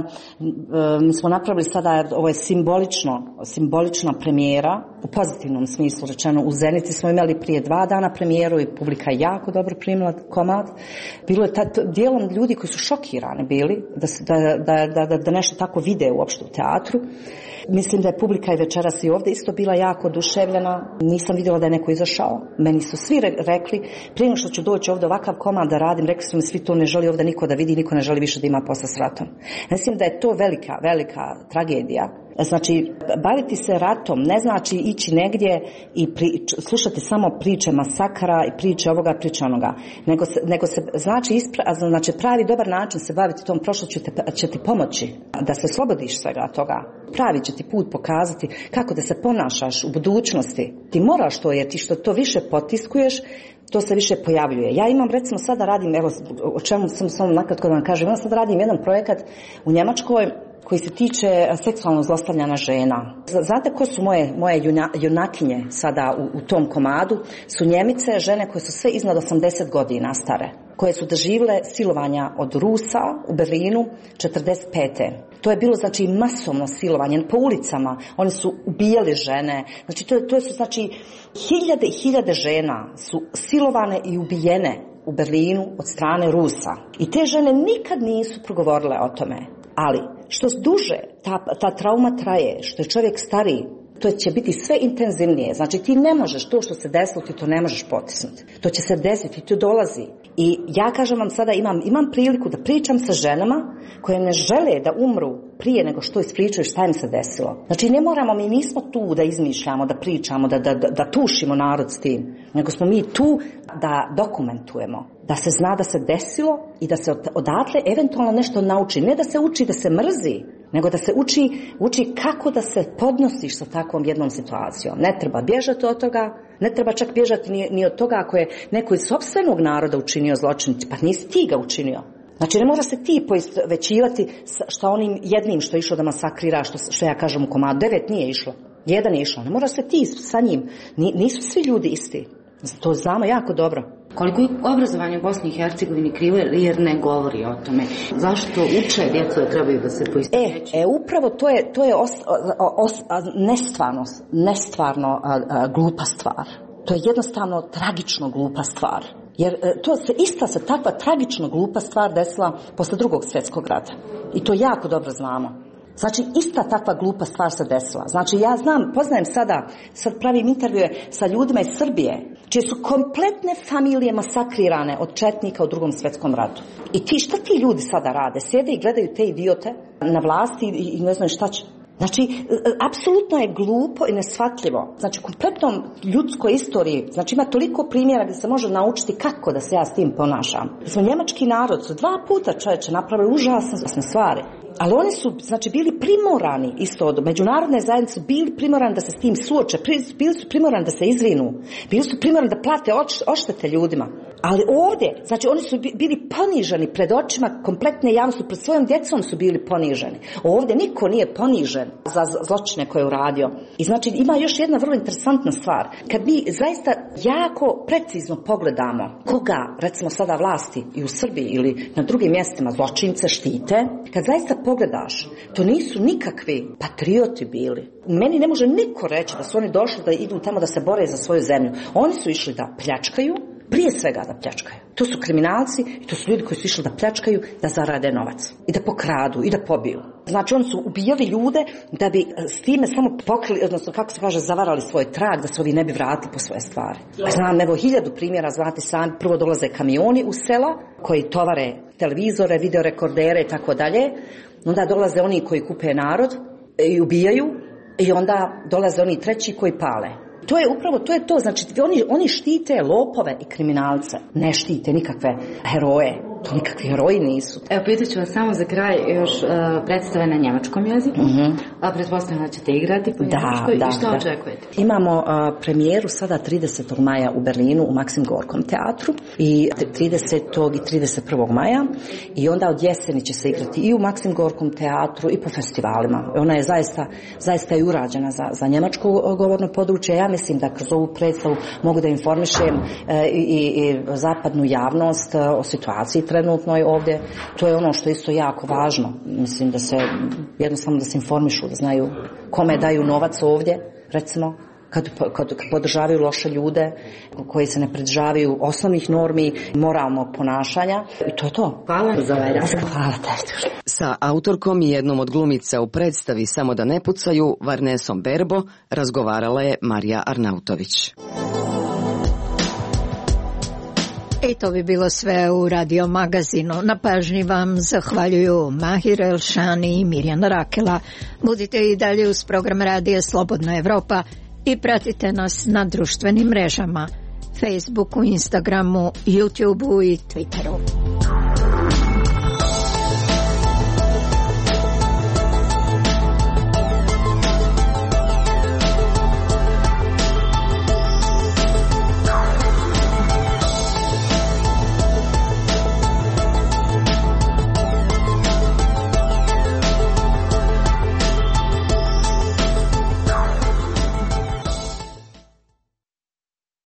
a, mi smo napravili sada, ovo je simbolično, simbolična premijera, u pozitivnom smislu rečeno. U Zenici smo imali prije dva dana premijeru i publika je jako dobro primila komad. Bilo je ta, dijelom ljudi koji su šokirani bili da, da, da, da, da nešto tako vide uopšte u teatru. Mislim da je publika i večeras i ovdje isto bila jako oduševljena. Nisam vidjela da je neko izašao. Meni su svi rekli, prije nego što ću doći ovdje ovakav komad da radim, rekli su mi svi to ne želi ovdje niko da vidi, niko ne želi više da ima posla s ratom. Mislim da je to velika, velika tragedija. Znači, baviti se ratom ne znači ići negdje i pri, slušati samo priče masakara i priče ovoga, priče onoga. Nego se, nego se znači, ispra, znači pravi dobar način se baviti tom prošlošću te, će ti pomoći da se oslobodiš svega toga. Pravi će ti put pokazati kako da se ponašaš u budućnosti. Ti moraš to, jer ti što to više potiskuješ, to se više pojavljuje. Ja imam, recimo, sada radim, evo, o čemu sam samo nakratko da vam kažem, ja sad radim jedan projekat u Njemačkoj koji se tiče seksualnog zlostavljanja žena. Znate ko su moje, moje junakinje sada u, u tom komadu? Su Njemice, žene koje su sve iznad osamdeset godina stare, koje su doživjele silovanja od Rusa u Berlinu četrdeset pete. To je bilo, znači, masovno silovanje po ulicama. Oni su ubijali žene. Znači, to, to su, znači, hiljade i hiljade žena su silovane i ubijene u Berlinu od strane Rusa. I te žene nikad nisu progovorile o tome. Ali, što duže ta, ta trauma traje, što je čovjek stariji, to će biti sve intenzivnije. Znači, ti ne možeš to što se desilo, ti to ne možeš potisnuti. To će se desiti, to dolazi. I ja kažem vam sada, imam, imam priliku da pričam sa ženama koje ne žele da umru prije nego što ispričaju šta im se desilo. Znači, ne moramo, mi nismo tu da izmišljamo, da pričamo, da, da, da, da tušimo narod s tim. Nego smo mi tu da dokumentujemo. Da se zna da se desilo i da se odatle eventualno nešto nauči. Ne da se uči da se mrzi, nego da se uči, uči kako da se podnosiš sa takvom jednom situacijom. Ne treba bježati od toga, ne treba čak bježati ni, ni od toga ako je neko iz sopstvenog naroda učinio zločin, pa nisi ti ga učinio. Znači, ne mora se ti poistovjećivati što onim jednim što je išlo da masakrira, što, što ja kažem u komadu. Devet nije išlo, jedan je išlo. Ne mora se ti sa njim, nisu svi ljudi isti. To znamo jako dobro. Koliko je obrazovanje u Bosni i Hercegovini krivo jer ne govori o tome? Zašto uče djecu da trebaju da se poistovjećuju? E, e, upravo to je, to je os, os, nestvarno, nestvarno a, a, glupa stvar. To je jednostavno tragično glupa stvar. Jer to se ista se takva tragično glupa stvar desila posle drugog svjetskog rata. I to jako dobro znamo. Znači, ista takva glupa stvar se desila. Znači, ja znam, poznajem sada, sad pravim intervjue sa ljudima iz Srbije, čije su kompletne familije masakrirane od četnika u drugom svjetskom ratu. I ti, šta ti ljudi sada rade? Sjede i gledaju te idiote na vlasti i, i ne znaju šta će. Znači, apsolutno je glupo i neshvatljivo. Znači, kompletnom ljudskoj istoriji, znači ima toliko primjera gdje se može naučiti kako da se ja s tim ponašam. Smo njemački narod, su dva puta čovječe napravili užasne stvari. Ali oni su, znači, bili primorani isto od međunarodne zajednice, bili primorani da se s tim suoče, bili su primorani da se izvinu, bili su primorani da plate odštete ljudima. Ali ovdje, znači, oni su bili poniženi pred očima kompletne javnosti, pred svojom djecom su bili poniženi. Ovdje niko nije ponižen za zločine koje je uradio. I znači, ima još jedna vrlo interesantna stvar. Kad mi zaista jako precizno pogledamo koga, recimo sada vlasti i u Srbiji ili na drugim mjestima zločince štite, kad zaista pogledaš, to nisu nikakvi patrioti bili. Meni ne može niko reći da su oni došli da idu tamo da se bore za svoju zemlju. Oni su išli da pljačkaju, prije svega da pljačkaju. To su kriminalci i to su ljudi koji su išli da pljačkaju, da zarade novac i da pokradu i da pobiju. Znači oni su ubijali ljude da bi s time samo pokrili, odnosno kako se kaže, zavarali svoj trag, da se ovi ne bi vratili po svoje stvari. Znam, evo hiljadu primjera, znate sami, prvo dolaze kamioni u sela koji tovare televizore, videorekordere i tako dalje. Onda dolaze oni koji kupe narod i ubijaju i onda dolaze oni treći koji pale. To je upravo, to je to, znači oni, oni štite lopove i kriminalce, ne štite nikakve heroje, to nikakvi heroji nisu. Evo, pitat ću vas samo za kraj još uh, predstave na njemačkom jeziku, uh-huh. a pretpostavljam da ćete igrati po njemačkoj, da, i što da. očekujete? Imamo uh, premijeru sada tridesetog maja u Berlinu u Maksim Gorkom teatru i tridesetog i trideset prvog maja i onda od jeseni će se igrati i u Maksim Gorkom teatru i po festivalima. Ona je zaista, zaista je urađena za, za njemačko govorno područje. Ja mislim da kroz ovu predstavu mogu da informišem e, i, i zapadnu javnost o situaciji trenutnoj ovdje. To je ono što je isto jako važno. Mislim da se jednostavno da se informišu, da znaju kome daju novac ovdje, recimo, kad, kad, kad podržavaju loše ljude, koji se ne pridržavaju osnovnih normi moralnog ponašanja. I to je to. Hvala za ovaj razgovor. Hvala te. Sa autorkom i jednom od glumica u predstavi Samo da ne pucaju, Varnesom Berbo, razgovarala je Marija Arnautović. I to bi bilo sve u Radio Magazinu. Na pažnji vam zahvaljuju Mahir Elšani i Mirjana Rakela. Budite i dalje uz program Radija Slobodna Evropa i pratite nas na društvenim mrežama, Facebooku, Instagramu, YouTubeu i Twitteru.